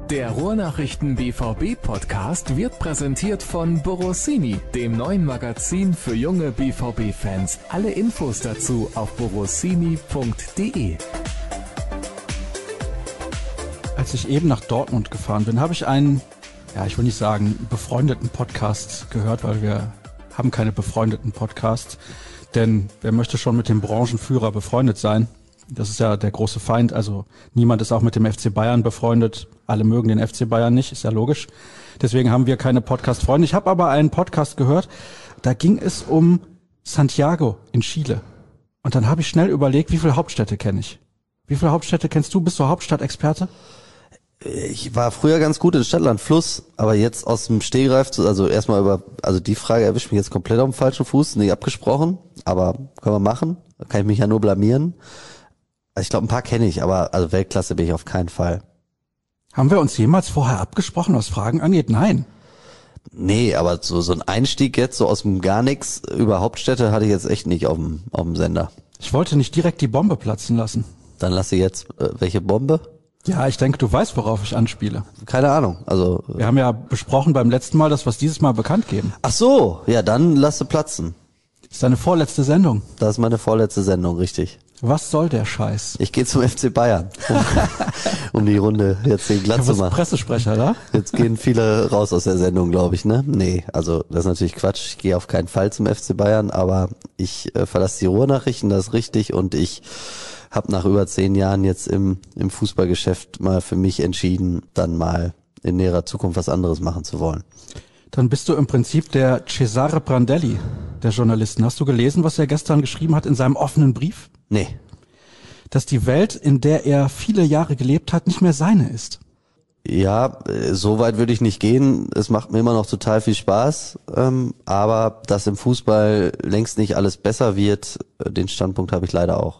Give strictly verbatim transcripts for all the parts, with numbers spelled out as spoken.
Der Ruhrnachrichten B V B-Podcast wird präsentiert von Borossini, dem neuen Magazin für junge B V B-Fans. Alle Infos dazu auf borossini punkt de. Als ich eben nach Dortmund gefahren bin, habe ich einen, ja, ich will nicht sagen, befreundeten Podcast gehört, weil wir haben keine befreundeten Podcasts. Denn wer möchte schon mit dem Branchenführer befreundet sein? Das ist ja der große Feind. Also niemand ist auch mit dem F C Bayern befreundet. Alle mögen den F C Bayern nicht, ist ja logisch. Deswegen haben wir keine Podcast-Freunde. Ich habe aber einen Podcast gehört, da ging es um Santiago in Chile. Und dann habe ich schnell überlegt, wie viele Hauptstädte kenne ich? Wie viele Hauptstädte kennst du? Bist du Hauptstadtexperte? Ich war früher ganz gut in Stadtland Fluss, aber jetzt aus dem Stehgreif, zu, also erstmal über, also die Frage erwischt mich jetzt komplett auf dem falschen Fuß, nicht abgesprochen, aber können wir machen, da kann ich mich ja nur blamieren. Also ich glaube, ein paar kenne ich, aber also Weltklasse bin ich auf keinen Fall. Haben wir uns jemals vorher abgesprochen, was Fragen angeht? Nein. Nee, aber so so ein Einstieg jetzt so aus dem gar nichts über Hauptstädte hatte ich jetzt echt nicht auf dem auf dem Sender. Ich wollte nicht direkt die Bombe platzen lassen. Dann lasse ich jetzt äh, welche Bombe? Ja, ich denke, du weißt, worauf ich anspiele. Keine Ahnung, also Wir haben ja besprochen beim letzten Mal, dass wir es dieses Mal bekannt geben. ach so, ja, dann lasse platzen. Das ist deine vorletzte Sendung. Das ist meine vorletzte Sendung, richtig. Was soll der Scheiß? Ich gehe zum F C Bayern, um, um die Runde jetzt hier glatt Du zu bist machen. Pressesprecher, da? Jetzt gehen viele raus aus der Sendung, glaube ich, ne? Nee, also das ist natürlich Quatsch. Ich gehe auf keinen Fall zum F C Bayern, aber ich äh, verlasse die Ruhrnachrichten, das ist richtig. Und ich habe nach über zehn Jahren jetzt im im Fußballgeschäft mal für mich entschieden, dann mal in näherer Zukunft was anderes machen zu wollen. Dann bist du im Prinzip der Cesare Prandelli der Journalisten. Hast du gelesen, was er gestern geschrieben hat in seinem offenen Brief? Nee. Dass die Welt, in der er viele Jahre gelebt hat, nicht mehr seine ist. Ja, äh, so weit würde ich nicht gehen. Es macht mir immer noch total viel Spaß. Ähm, aber dass im Fußball längst nicht alles besser wird, äh, den Standpunkt habe ich leider auch.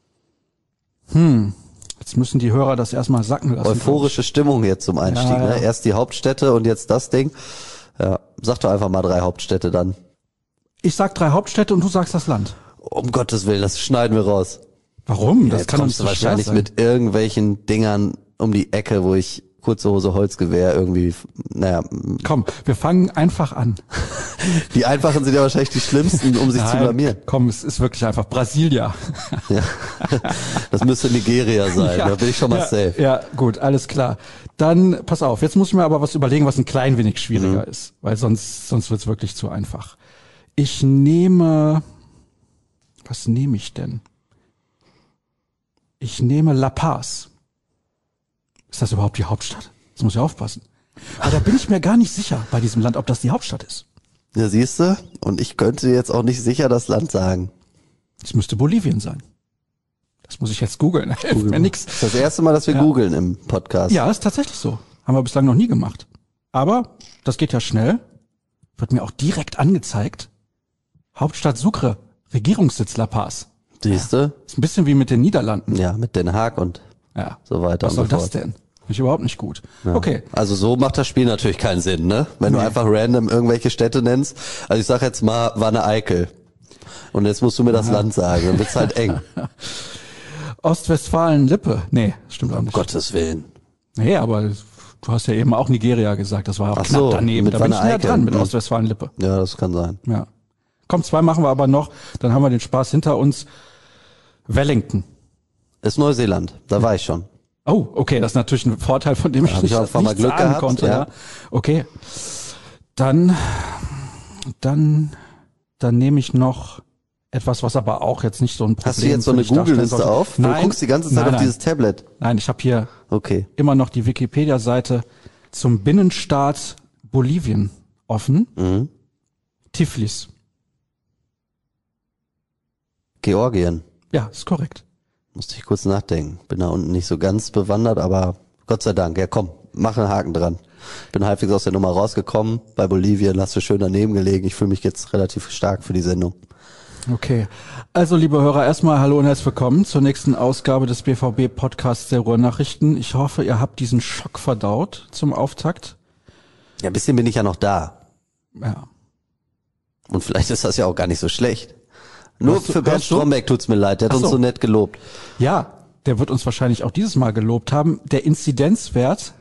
Hm, jetzt müssen die Hörer das erstmal sacken lassen. Euphorische Stimmung jetzt zum Einstieg. Ja, ja. Ne? Erst die Hauptstädte und jetzt das Ding. Ja, sag doch einfach mal drei Hauptstädte dann. Ich sag drei Hauptstädte und du sagst das Land. Um Gottes Willen, das schneiden wir raus. Warum? Das Jetzt kann kommst uns du so schwer wahrscheinlich sein. mit irgendwelchen Dingern um die Ecke, wo ich kurze Hose, Holzgewehr irgendwie, naja, Komm, wir fangen einfach an. die einfachen sind ja wahrscheinlich die schlimmsten, um sich zu blamieren. Komm, es ist wirklich einfach Brasilia. Ja. Das müsste Nigeria sein, Ja, da bin ich schon mal ja, safe. Ja, gut, alles klar. Dann, pass auf, jetzt muss ich mir aber was überlegen, was ein klein wenig schwieriger Mhm. ist, weil sonst, sonst wird's wirklich zu einfach. Ich nehme, was nehme ich denn? Ich nehme La Paz. Ist das überhaupt die Hauptstadt? Das muss ich aufpassen. Aber da bin ich mir gar nicht sicher bei diesem Land, ob das die Hauptstadt ist. Ja, siehst du? Und ich könnte jetzt auch nicht sicher das Land sagen. Es müsste Bolivien sein. Das muss ich jetzt googeln. Hilft mir nix. Das ist das erste Mal, dass wir Ja. googeln im Podcast. Ja, ist tatsächlich so. Haben wir bislang noch nie gemacht. Aber das geht ja schnell. Wird mir auch direkt angezeigt. Hauptstadt Sucre, Regierungssitz La Paz. Siehst du? Ist ein bisschen wie mit den Niederlanden. Ja, mit Den Haag und Ja. so weiter. Was soll und so das fort. denn? Finde ich überhaupt nicht gut. Ja. Okay. Also so macht das Spiel natürlich keinen Sinn, ne? Wenn Nee. du einfach random irgendwelche Städte nennst. Also ich sag jetzt mal Wanne-Eickel. Und jetzt musst du mir das Land sagen, dann wird's halt eng. Ostwestfalen-Lippe. Nee, stimmt auch Um nicht. Gottes Willen. Nee, aber du hast ja eben auch Nigeria gesagt. Das war auch Ach knapp so, daneben. mit Da bin ich näher Wanne-Eickel. dran mit Hm. Ostwestfalen-Lippe. Ja, das kann sein. Ja. Komm, zwei machen wir aber noch. Dann haben wir den Spaß hinter uns. Wellington. Ist Neuseeland, da war ich schon. Oh, okay, das ist natürlich ein Vorteil, von dem ich hab ich nicht, auch ein paar Mal nichts Glück ahnen gehabt, konnte. ja. Ja. Okay, dann, dann, dann nehme ich noch etwas, was aber auch jetzt nicht so ein Problem Hast du jetzt so für eine dich darstellen Google-Liste sollte. auf? Du Nein, guckst die ganze Zeit nein, auf nein. dieses Tablet. Nein, ich habe hier Okay. immer noch die Wikipedia-Seite zum Binnenstaat Bolivien offen. Mhm. Tiflis. Georgien. Ja, ist korrekt. Musste ich kurz nachdenken. Bin da unten nicht so ganz bewandert, aber Gott sei Dank. Ja, komm, mach einen Haken dran. Bin halbwegs aus der Nummer rausgekommen. Bei Bolivien hast du schön daneben gelegen. Ich fühle mich jetzt relativ stark für die Sendung. Okay. Also, liebe Hörer, erstmal hallo und herzlich willkommen zur nächsten Ausgabe des B V B-Podcasts der Ruhrnachrichten. Ich hoffe, ihr habt diesen Schock verdaut zum Auftakt. Ja, ein bisschen bin ich ja noch da. Ja. Und vielleicht ist das ja auch gar nicht so schlecht. Nur Hörst du- für Bernd hörst du? Stromberg tut's mir leid. Der hat Ach uns so. so nett gelobt. Ja, der wird uns wahrscheinlich auch dieses Mal gelobt haben. Der Inzidenzwert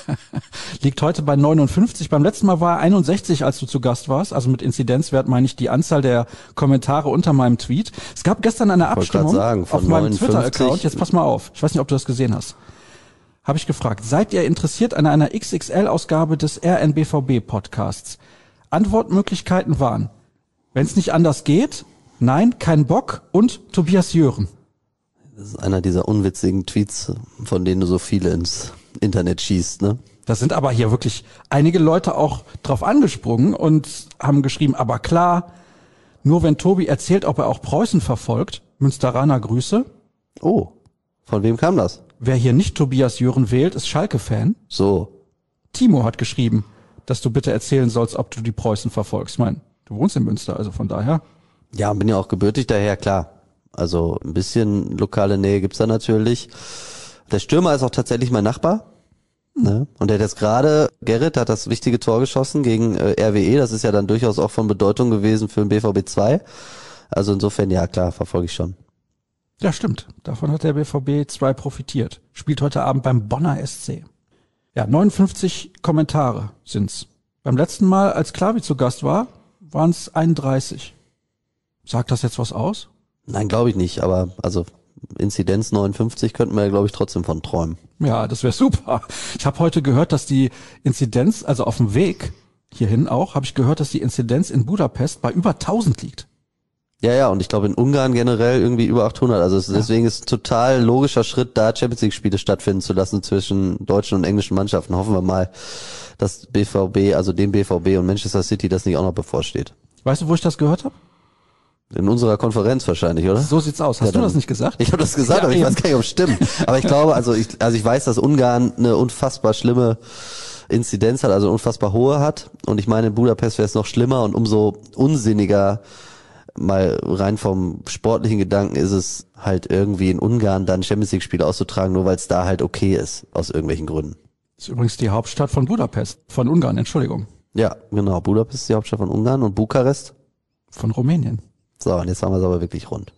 liegt heute bei neunundfünfzig. Beim letzten Mal war er einundsechzig, als du zu Gast warst. Also mit Inzidenzwert meine ich die Anzahl der Kommentare unter meinem Tweet. Es gab gestern eine Abstimmung sagen, auf meinem Twitter-Account. Jetzt pass mal auf. Ich weiß nicht, ob du das gesehen hast. Habe ich gefragt. Seid ihr interessiert an einer X X L-Ausgabe des R N B V B-Podcasts? Antwortmöglichkeiten waren: wenn es nicht anders geht, nein, kein Bock und Tobias Jören. Das ist einer dieser unwitzigen Tweets, von denen du so viele ins Internet schießt, ne? Da sind aber hier wirklich einige Leute auch drauf angesprungen und haben geschrieben, aber klar, nur wenn Tobi erzählt, ob er auch Preußen verfolgt, Münsteraner Grüße. Oh, von wem kam das? Wer hier nicht Tobias Jören wählt, ist Schalke-Fan. So. Timo hat geschrieben, dass du bitte erzählen sollst, ob du die Preußen verfolgst. Ich meine, du wohnst in Münster, also von daher. Ja, bin ja auch gebürtig daher, klar. Also ein bisschen lokale Nähe gibt's da natürlich. Der Stürmer ist auch tatsächlich mein Nachbar. Hm. Ne? Und der hat jetzt gerade, Gerrit hat das wichtige Tor geschossen gegen äh, R W E. Das ist ja dann durchaus auch von Bedeutung gewesen für den B V B zwei. Also insofern, ja klar, verfolge ich schon. Ja, stimmt. Davon hat der B V B zwei profitiert. Spielt heute Abend beim Bonner S C. Ja, neunundfünfzig Kommentare sind's. Beim letzten Mal, als Klavi zu Gast war, waren's einunddreißig. Sagt das jetzt was aus? Nein, glaube ich nicht, aber also Inzidenz neunundfünfzig könnten wir ja, glaube ich, trotzdem von träumen. Ja, das wäre super. Ich habe heute gehört, dass die Inzidenz, also auf dem Weg hierhin auch, habe ich gehört, dass die Inzidenz in Budapest bei über tausend liegt. Ja, ja, und ich glaube in Ungarn generell irgendwie über achthundert. Also es, ja. Deswegen ist es ein total logischer Schritt, da Champions League Spiele stattfinden zu lassen zwischen deutschen und englischen Mannschaften. Hoffen wir mal, dass B V B, also dem B V B und Manchester City das nicht auch noch bevorsteht. Weißt du, wo ich das gehört habe? In unserer Konferenz wahrscheinlich, oder? So sieht's aus. Hast ja, du das nicht gesagt? Ich habe das gesagt, ja, aber ich eben. weiß gar nicht, ob es stimmt. Aber ich glaube, also ich, also ich weiß, dass Ungarn eine unfassbar schlimme Inzidenz hat, also eine unfassbar hohe hat. Und ich meine, in Budapest wäre es noch schlimmer und umso unsinniger, mal rein vom sportlichen Gedanken, ist es halt irgendwie in Ungarn dann Champions League Spiele auszutragen, nur weil es da halt okay ist, aus irgendwelchen Gründen. Das ist übrigens die Hauptstadt von Budapest, von Ungarn, Entschuldigung. Ja, genau. Budapest ist die Hauptstadt von Ungarn und Bukarest von Rumänien. So, und jetzt haben wir es aber wirklich rund.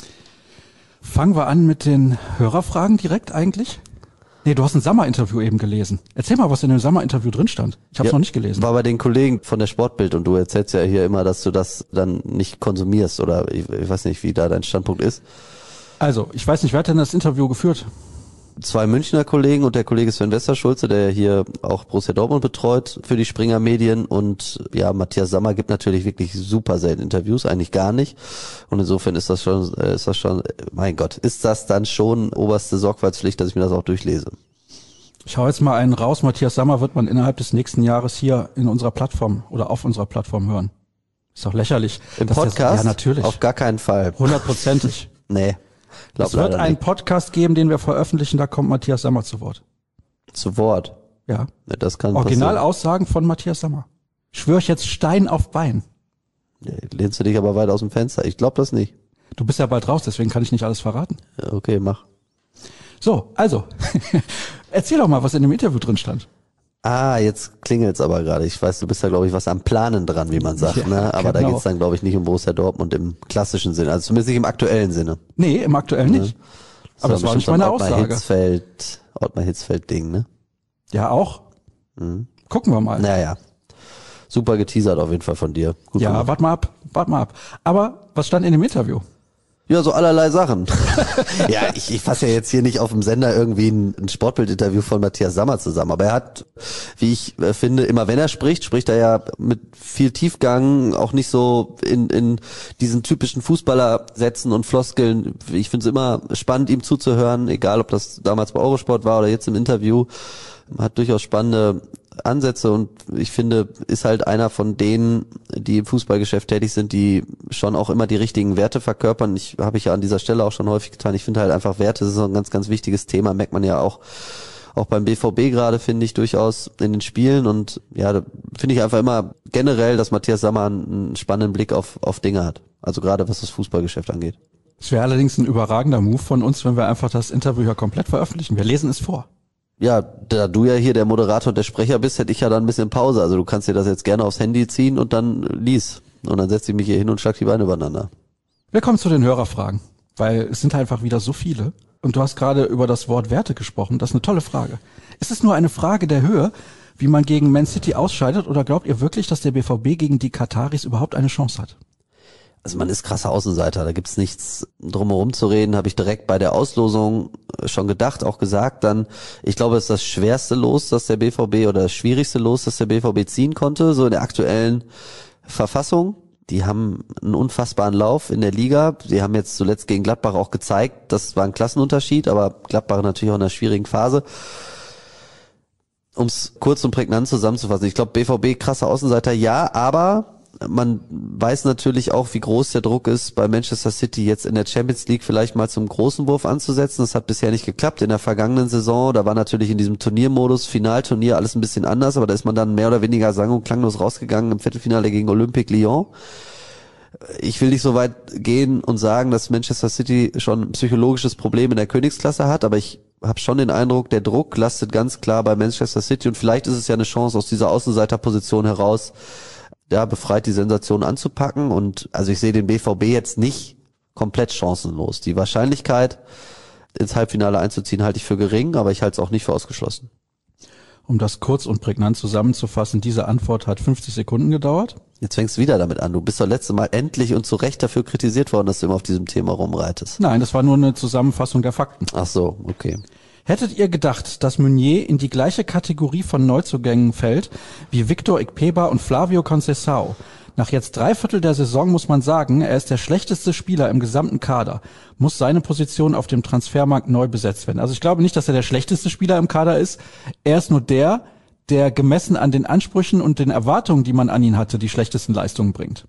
Fangen wir an mit den Hörerfragen direkt eigentlich? Nee, du hast ein Sommer-Interview eben gelesen. Erzähl mal, was in dem Sommer-Interview drin stand. Ich habe es ja, noch nicht gelesen. War bei den Kollegen von der Sportbild und du erzählst ja hier immer, dass du das dann nicht konsumierst oder ich, ich weiß nicht, wie da dein Standpunkt ist. Also, ich weiß nicht, wer hat denn das Interview geführt? Zwei Münchner Kollegen und der Kollege Sven Westerschulze, der hier auch Borussia Dortmund betreut für die Springer Medien, und ja, Matthias Sammer gibt natürlich wirklich super selten Interviews, eigentlich gar nicht, und insofern ist das schon, ist das schon, mein Gott, ist das dann schon oberste Sorgfaltspflicht, dass ich mir das auch durchlese. Ich hau jetzt mal einen raus, Matthias Sammer wird man innerhalb des nächsten Jahres hier in unserer Plattform oder auf unserer Plattform hören. Ist doch lächerlich. Im Podcast? Das, ja, natürlich. Auf gar keinen Fall. Hundertprozentig. Nee. Es wird einen nicht. Podcast geben, den wir veröffentlichen, da kommt Matthias Sammer zu Wort. Zu Wort? Ja. ja das kann Originalaussagen von Matthias Sammer. Schwöre ich jetzt Stein auf Bein. Ja, lehnst du dich aber weit aus dem Fenster? Ich glaube das nicht. Du bist ja bald raus, deswegen kann ich nicht alles verraten. Ja, okay, mach. So, also, erzähl doch mal, was in dem Interview drin stand. Ah, jetzt klingelt's aber gerade. Ich weiß, du bist da, glaube ich, was am Planen dran, wie man sagt, ja, ne? Aber genau. Da geht's dann, glaube ich, nicht um Borussia Dortmund im klassischen Sinne, also zumindest nicht im aktuellen Sinne. Nee, im aktuellen ne? nicht. Das aber das war nicht meine so Aussage. Hitzfeld, Ottmar Hitzfeld-Ding, ne? Ja, auch. Mhm. Gucken wir mal. Naja. Super geteasert auf jeden Fall von dir. Gut ja, warte mal ab, warte mal ab. Aber was stand in dem Interview? Ja, so allerlei Sachen. ja, ich, ich fasse ja jetzt hier nicht auf dem Sender irgendwie ein, ein Sportbildinterview von Matthias Sammer zusammen. Aber er hat, wie ich äh, finde, immer wenn er spricht, spricht er ja mit viel Tiefgang, auch nicht so in, in diesen typischen Fußballersätzen und Floskeln. Ich finde es immer spannend, ihm zuzuhören, egal ob das damals bei Eurosport war oder jetzt im Interview. Hat durchaus spannende Ansätze und ich finde, ist halt einer von denen, die im Fußballgeschäft tätig sind, die schon auch immer die richtigen Werte verkörpern. Ich habe ich ja an dieser Stelle auch schon häufig getan. Ich finde halt einfach Werte, das ist ein ganz, ganz wichtiges Thema, merkt man ja auch auch beim B V B gerade, finde ich, durchaus in den Spielen, und ja, da finde ich einfach immer generell, dass Matthias Sammer einen spannenden Blick auf auf Dinge hat. Also gerade was das Fußballgeschäft angeht. Es wäre allerdings ein überragender Move von uns, wenn wir einfach das Interview ja komplett veröffentlichen. Wir lesen es vor. Ja, da du ja hier der Moderator und der Sprecher bist, hätte ich ja dann ein bisschen Pause. Also du kannst dir das jetzt gerne aufs Handy ziehen und dann lies. Und dann setze ich mich hier hin und schlag die Beine übereinander. Wir kommen zu den Hörerfragen, weil es sind einfach wieder so viele. Und du hast gerade über das Wort Werte gesprochen. Das ist eine tolle Frage. Ist es nur eine Frage der Höhe, wie man gegen Man City ausscheidet, oder glaubt ihr wirklich, dass der B V B gegen die Kataris überhaupt eine Chance hat? Also man ist krasser Außenseiter, da gibt's nichts drumherum zu reden, habe ich direkt bei der Auslosung schon gedacht, auch gesagt dann, ich glaube, es ist das schwerste Los, das der B V B oder das schwierigste Los, das der B V B ziehen konnte, so in der aktuellen Verfassung. Die haben einen unfassbaren Lauf in der Liga, die haben jetzt zuletzt gegen Gladbach auch gezeigt, das war ein Klassenunterschied, aber Gladbach natürlich auch in einer schwierigen Phase. Um es kurz und prägnant zusammenzufassen, ich glaube, B V B krasser Außenseiter, ja, aber man weiß natürlich auch, wie groß der Druck ist, bei Manchester City jetzt in der Champions League vielleicht mal zum großen Wurf anzusetzen. Das hat bisher nicht geklappt. In der vergangenen Saison, da war natürlich in diesem Turniermodus, Finalturnier, alles ein bisschen anders, aber da ist man dann mehr oder weniger sang- und klanglos rausgegangen im Viertelfinale gegen Olympique Lyon. Ich will nicht so weit gehen und sagen, dass Manchester City schon ein psychologisches Problem in der Königsklasse hat, aber ich habe schon den Eindruck, der Druck lastet ganz klar bei Manchester City und vielleicht ist es ja eine Chance aus dieser Außenseiterposition heraus, ja, befreit die Sensation anzupacken, und also ich sehe den B V B jetzt nicht komplett chancenlos. Die Wahrscheinlichkeit, ins Halbfinale einzuziehen, halte ich für gering, aber ich halte es auch nicht für ausgeschlossen. Um das kurz und prägnant zusammenzufassen, diese Antwort hat fünfzig Sekunden gedauert. Jetzt fängst du wieder damit an. Du bist doch letzte Mal endlich und zu Recht dafür kritisiert worden, dass du immer auf diesem Thema rumreitest. Nein, das war nur eine Zusammenfassung der Fakten. Ach so, okay. Hättet ihr gedacht, dass Meunier in die gleiche Kategorie von Neuzugängen fällt wie Victor Ikpeba und Flavio Conceição? Nach jetzt drei Viertel der Saison muss man sagen, er ist der schlechteste Spieler im gesamten Kader. Muss seine Position auf dem Transfermarkt neu besetzt werden. Also ich glaube nicht, dass er der schlechteste Spieler im Kader ist. Er ist nur der, der gemessen an den Ansprüchen und den Erwartungen, die man an ihn hatte, die schlechtesten Leistungen bringt.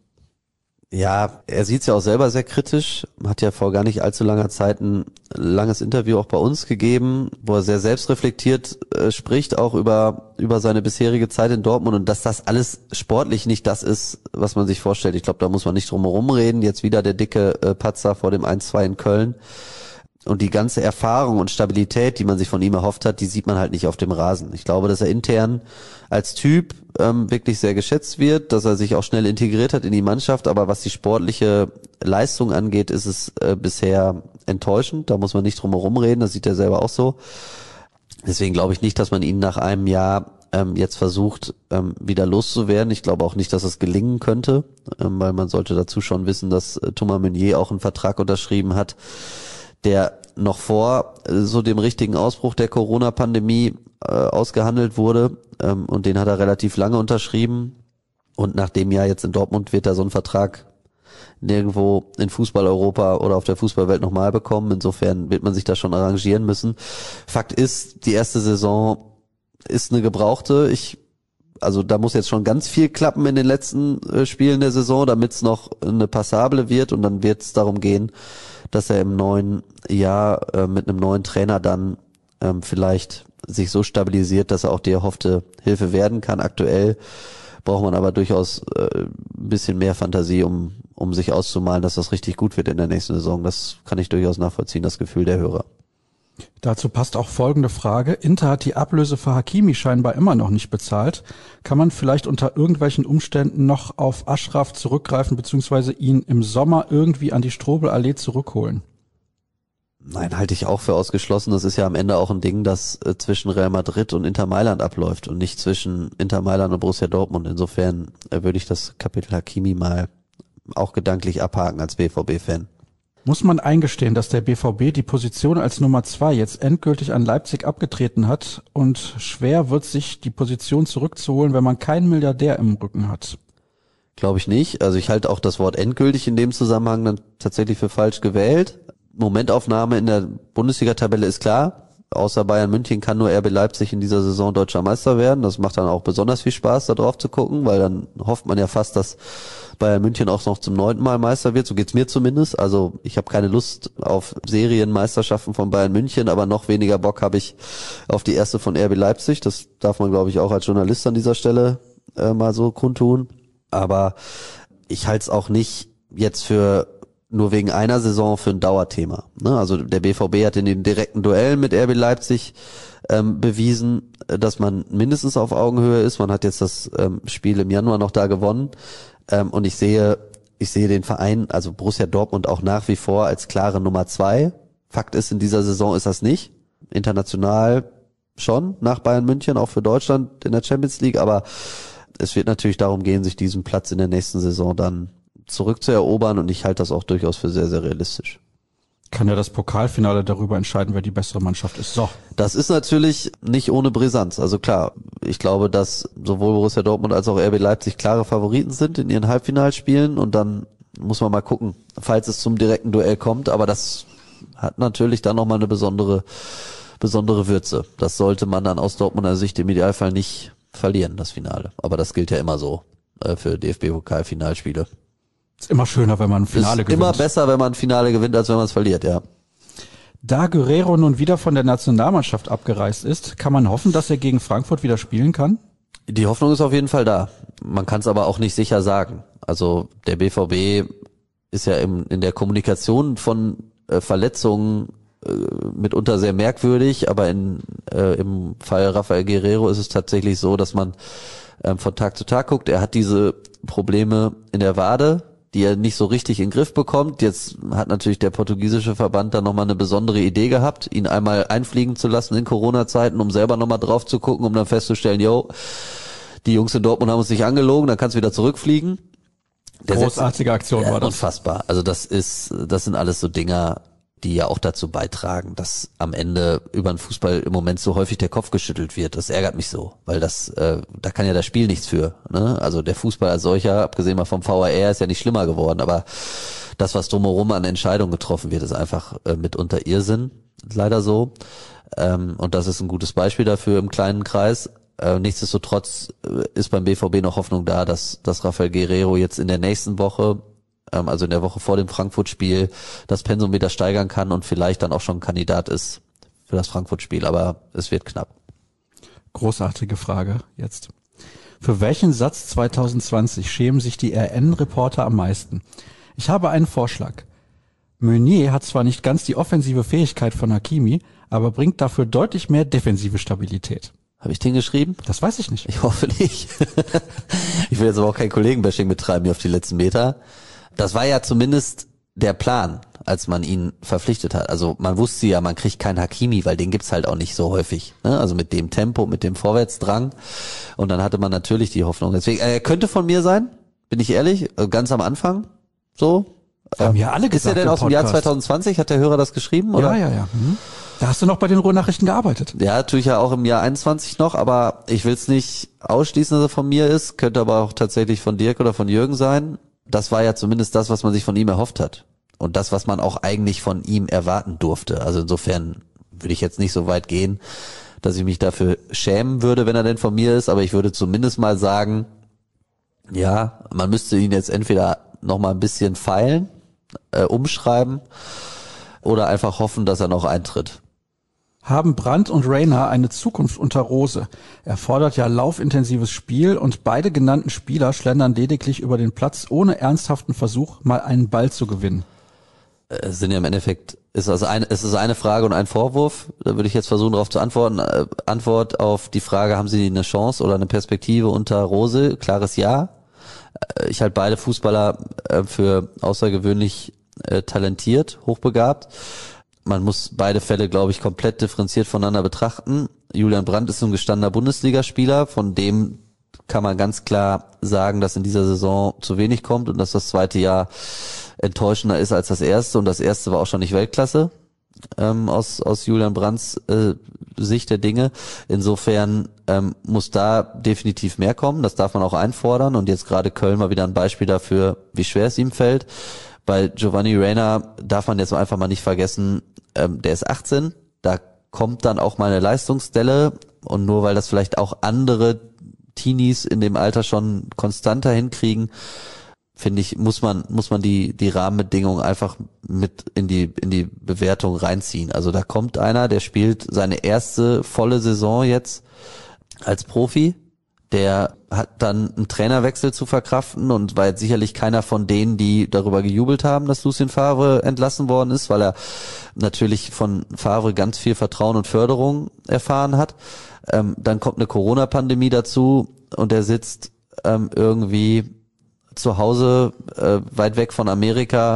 Ja, er sieht es ja auch selber sehr kritisch, hat ja vor gar nicht allzu langer Zeit ein langes Interview auch bei uns gegeben, wo er sehr selbstreflektiert äh, spricht, auch über über seine bisherige Zeit in Dortmund, und dass das alles sportlich nicht das ist, was man sich vorstellt. Ich glaube, da muss man nicht drum herum reden. Jetzt wieder der dicke äh, Patzer vor dem eins zwei in Köln. Und die ganze Erfahrung und Stabilität, die man sich von ihm erhofft hat, die sieht man halt nicht auf dem Rasen. Ich glaube, dass er intern als Typ ähm, wirklich sehr geschätzt wird, dass er sich auch schnell integriert hat in die Mannschaft, aber was die sportliche Leistung angeht, ist es äh, bisher enttäuschend. Da muss man nicht drum herum reden, das sieht er selber auch so. Deswegen glaube ich nicht, dass man ihn nach einem Jahr ähm, jetzt versucht, ähm, wieder loszuwerden. Ich glaube auch nicht, dass es gelingen könnte, ähm, weil man sollte dazu schon wissen, dass äh, Thomas Meunier auch einen Vertrag unterschrieben hat, der noch vor äh, so dem richtigen Ausbruch der Corona-Pandemie äh, ausgehandelt wurde, ähm, und den hat er relativ lange unterschrieben, und nach dem Jahr jetzt in Dortmund wird er so einen Vertrag nirgendwo in Fußball-Europa oder auf der Fußballwelt nochmal bekommen. Insofern wird man sich da schon arrangieren müssen. Fakt ist, die erste Saison ist eine gebrauchte. Ich Also da muss jetzt schon ganz viel klappen in den letzten äh, Spielen der Saison, damit es noch eine passable wird, und dann wird es darum gehen, dass er im neuen Jahr äh, mit einem neuen Trainer dann ähm, vielleicht sich so stabilisiert, dass er auch die erhoffte Hilfe werden kann. Aktuell braucht man aber durchaus äh, ein bisschen mehr Fantasie, um um sich auszumalen, dass das richtig gut wird in der nächsten Saison. Das kann ich durchaus nachvollziehen, das Gefühl der Hörer. Dazu passt auch folgende Frage. Inter hat die Ablöse für Hakimi scheinbar immer noch nicht bezahlt. Kann man vielleicht unter irgendwelchen Umständen noch auf Achraf zurückgreifen, beziehungsweise ihn im Sommer irgendwie an die Strobelallee zurückholen? Nein, halte ich auch für ausgeschlossen. Das ist ja am Ende auch ein Ding, das äh, zwischen Real Madrid und Inter Mailand abläuft und nicht zwischen Inter Mailand und Borussia Dortmund. Insofern äh, würde ich das Kapitel Hakimi mal auch gedanklich abhaken als B V B-Fan. Muss man eingestehen, dass der B V B die Position als Nummer zwei jetzt endgültig an Leipzig abgetreten hat, und schwer wird sich die Position zurückzuholen, wenn man keinen Milliardär im Rücken hat? Glaube ich nicht. Also ich halte auch das Wort endgültig in dem Zusammenhang dann tatsächlich für falsch gewählt. Momentaufnahme in der Bundesliga-Tabelle ist klar. Außer Bayern München kann nur R B Leipzig in dieser Saison deutscher Meister werden. Das macht dann auch besonders viel Spaß, da drauf zu gucken, weil dann hofft man ja fast, dass Bayern München auch noch zum neunten Mal Meister wird. So geht's mir zumindest. Also ich habe keine Lust auf Serienmeisterschaften von Bayern München, aber noch weniger Bock habe ich auf die erste von R B Leipzig. Das darf man, glaube ich, auch als Journalist an dieser Stelle äh, mal so kundtun. Aber ich halte es auch nicht jetzt für nur wegen einer Saison für ein Dauerthema. Ne? Also der B V B hat in den direkten Duellen mit R B Leipzig ähm, bewiesen, dass man mindestens auf Augenhöhe ist. Man hat jetzt das ähm, Spiel im Januar noch da gewonnen. Ähm, und ich sehe, ich sehe den Verein, also Borussia Dortmund, auch nach wie vor als klare Nummer zwei Fakt ist, in dieser Saison ist das nicht. International schon, nach Bayern München, auch für Deutschland in der Champions League, aber es wird natürlich darum gehen, sich diesen Platz in der nächsten Saison dann zurückzuerobern und ich halte das auch durchaus für sehr, sehr realistisch. Kann ja das Pokalfinale darüber entscheiden, wer die bessere Mannschaft ist. So. Das ist natürlich nicht ohne Brisanz. Also klar, ich glaube, dass sowohl Borussia Dortmund als auch R B Leipzig klare Favoriten sind in ihren Halbfinalspielen und dann muss man mal gucken, falls es zum direkten Duell kommt, aber das hat natürlich dann nochmal eine besondere, besondere Würze. Das sollte man dann aus Dortmunder Sicht im Idealfall nicht verlieren, das Finale. Aber das gilt ja immer so äh, für D F B-Pokal-Finalspiele. Ist immer schöner, wenn man ein Finale ist gewinnt. Immer besser, wenn man ein Finale gewinnt, als wenn man es verliert, ja. Da Guerrero nun wieder von der Nationalmannschaft abgereist ist, kann man hoffen, dass er gegen Frankfurt wieder spielen kann? Die Hoffnung ist auf jeden Fall da. Man kann es aber auch nicht sicher sagen. Also der B V B ist ja im, in der Kommunikation von äh, Verletzungen äh, mitunter sehr merkwürdig, aber in, äh, im Fall Rafael Guerrero ist es tatsächlich so, dass man ähm, von Tag zu Tag guckt. Er hat diese Probleme in der Wade, die er nicht so richtig in den Griff bekommt. Jetzt hat natürlich der portugiesische Verband da nochmal eine besondere Idee gehabt, ihn einmal einfliegen zu lassen in Corona-Zeiten, um selber nochmal drauf zu gucken, um dann festzustellen, yo, die Jungs in Dortmund haben uns nicht angelogen, dann kannst du wieder zurückfliegen. Der Großartige Aktion ja, war das. Unfassbar. Also das ist, das sind alles so Dinger, die ja auch dazu beitragen, dass am Ende über den Fußball im Moment so häufig der Kopf geschüttelt wird. Das ärgert mich so, weil das, äh, da kann ja das Spiel nichts für. Ne? Also der Fußball als solcher, abgesehen mal vom V A R, ist ja nicht schlimmer geworden, aber das, was drumherum an Entscheidungen getroffen wird, ist einfach äh, mitunter Irrsinn. Leider so. Ähm, und das ist ein gutes Beispiel dafür im kleinen Kreis. Äh, nichtsdestotrotz äh, ist beim B V B noch Hoffnung da, dass, dass Rafael Guerrero jetzt in der nächsten Woche, also in der Woche vor dem Frankfurt-Spiel, das Pensum wieder steigern kann und vielleicht dann auch schon Kandidat ist für das Frankfurt-Spiel, aber es wird knapp. Großartige Frage jetzt. Für welchen Satz zwanzig zwanzig schämen sich die R N-Reporter am meisten? Ich habe einen Vorschlag. Meunier hat zwar nicht ganz die offensive Fähigkeit von Hakimi, aber bringt dafür deutlich mehr defensive Stabilität. Habe ich den geschrieben? Das weiß ich nicht. Ich hoffe nicht. Ich will jetzt aber auch kein Kollegenbashing betreiben hier auf die letzten Meter. Das war ja zumindest der Plan, als man ihn verpflichtet hat. Also man wusste ja, man kriegt keinen Hakimi, weil den gibt's halt auch nicht so häufig. Ne? Also mit dem Tempo, mit dem Vorwärtsdrang. Und dann hatte man natürlich die Hoffnung. Deswegen, er könnte von mir sein, bin ich ehrlich, ganz am Anfang. So. Haben ja alle gesagt. Ist er denn aus dem Jahr zwanzig zwanzig? Hat der Hörer das geschrieben? Oder? Ja, ja, ja. Mhm. Da hast du noch bei den Ruhrnachrichten gearbeitet. Ja, tue ich ja auch im Jahr einundzwanzig noch, aber ich will es nicht ausschließen, dass er von mir ist. Könnte aber auch tatsächlich von Dirk oder von Jürgen sein. Das war ja zumindest das, was man sich von ihm erhofft hat. Und das, was man auch eigentlich von ihm erwarten durfte. Also insofern würde ich jetzt nicht so weit gehen, dass ich mich dafür schämen würde, wenn er denn von mir ist. Aber ich würde zumindest mal sagen, ja, man müsste ihn jetzt entweder noch mal ein bisschen feilen, äh, umschreiben oder einfach hoffen, dass er noch eintritt. Haben Brandt und Reina eine Zukunft unter Rose? Er fordert ja laufintensives Spiel und beide genannten Spieler schlendern lediglich über den Platz, ohne ernsthaften Versuch, mal einen Ball zu gewinnen. Es sind ja im Endeffekt, ist also eine, es ist eine Frage und ein Vorwurf. Da würde ich jetzt versuchen, darauf zu antworten. Äh, Antwort auf die Frage, haben Sie eine Chance oder eine Perspektive unter Rose? Klares Ja. Äh, ich halte beide Fußballer äh, für außergewöhnlich äh, talentiert, hochbegabt. Man muss beide Fälle, glaube ich, komplett differenziert voneinander betrachten. Julian Brandt ist ein gestandener Bundesligaspieler, von dem kann man ganz klar sagen, dass in dieser Saison zu wenig kommt und dass das zweite Jahr enttäuschender ist als das erste. Und das erste war auch schon nicht Weltklasse ähm, aus aus Julian Brandts äh, Sicht der Dinge. Insofern ähm, muss da definitiv mehr kommen. Das darf man auch einfordern. Und jetzt gerade Köln mal wieder ein Beispiel dafür, wie schwer es ihm fällt. Bei Giovanni Reina darf man jetzt einfach mal nicht vergessen, ähm, der ist achtzehn, da kommt dann auch mal eine Leistungsdelle und nur weil das vielleicht auch andere Teenies in dem Alter schon konstanter hinkriegen, finde ich, muss man muss man die die Rahmenbedingungen einfach mit in die in die Bewertung reinziehen. Also da kommt einer, der spielt seine erste volle Saison jetzt als Profi. Der hat dann einen Trainerwechsel zu verkraften und war jetzt sicherlich keiner von denen, die darüber gejubelt haben, dass Lucien Favre entlassen worden ist, weil er natürlich von Favre ganz viel Vertrauen und Förderung erfahren hat. Ähm, dann kommt eine Corona-Pandemie dazu und er sitzt ähm, irgendwie zu Hause äh, weit weg von Amerika,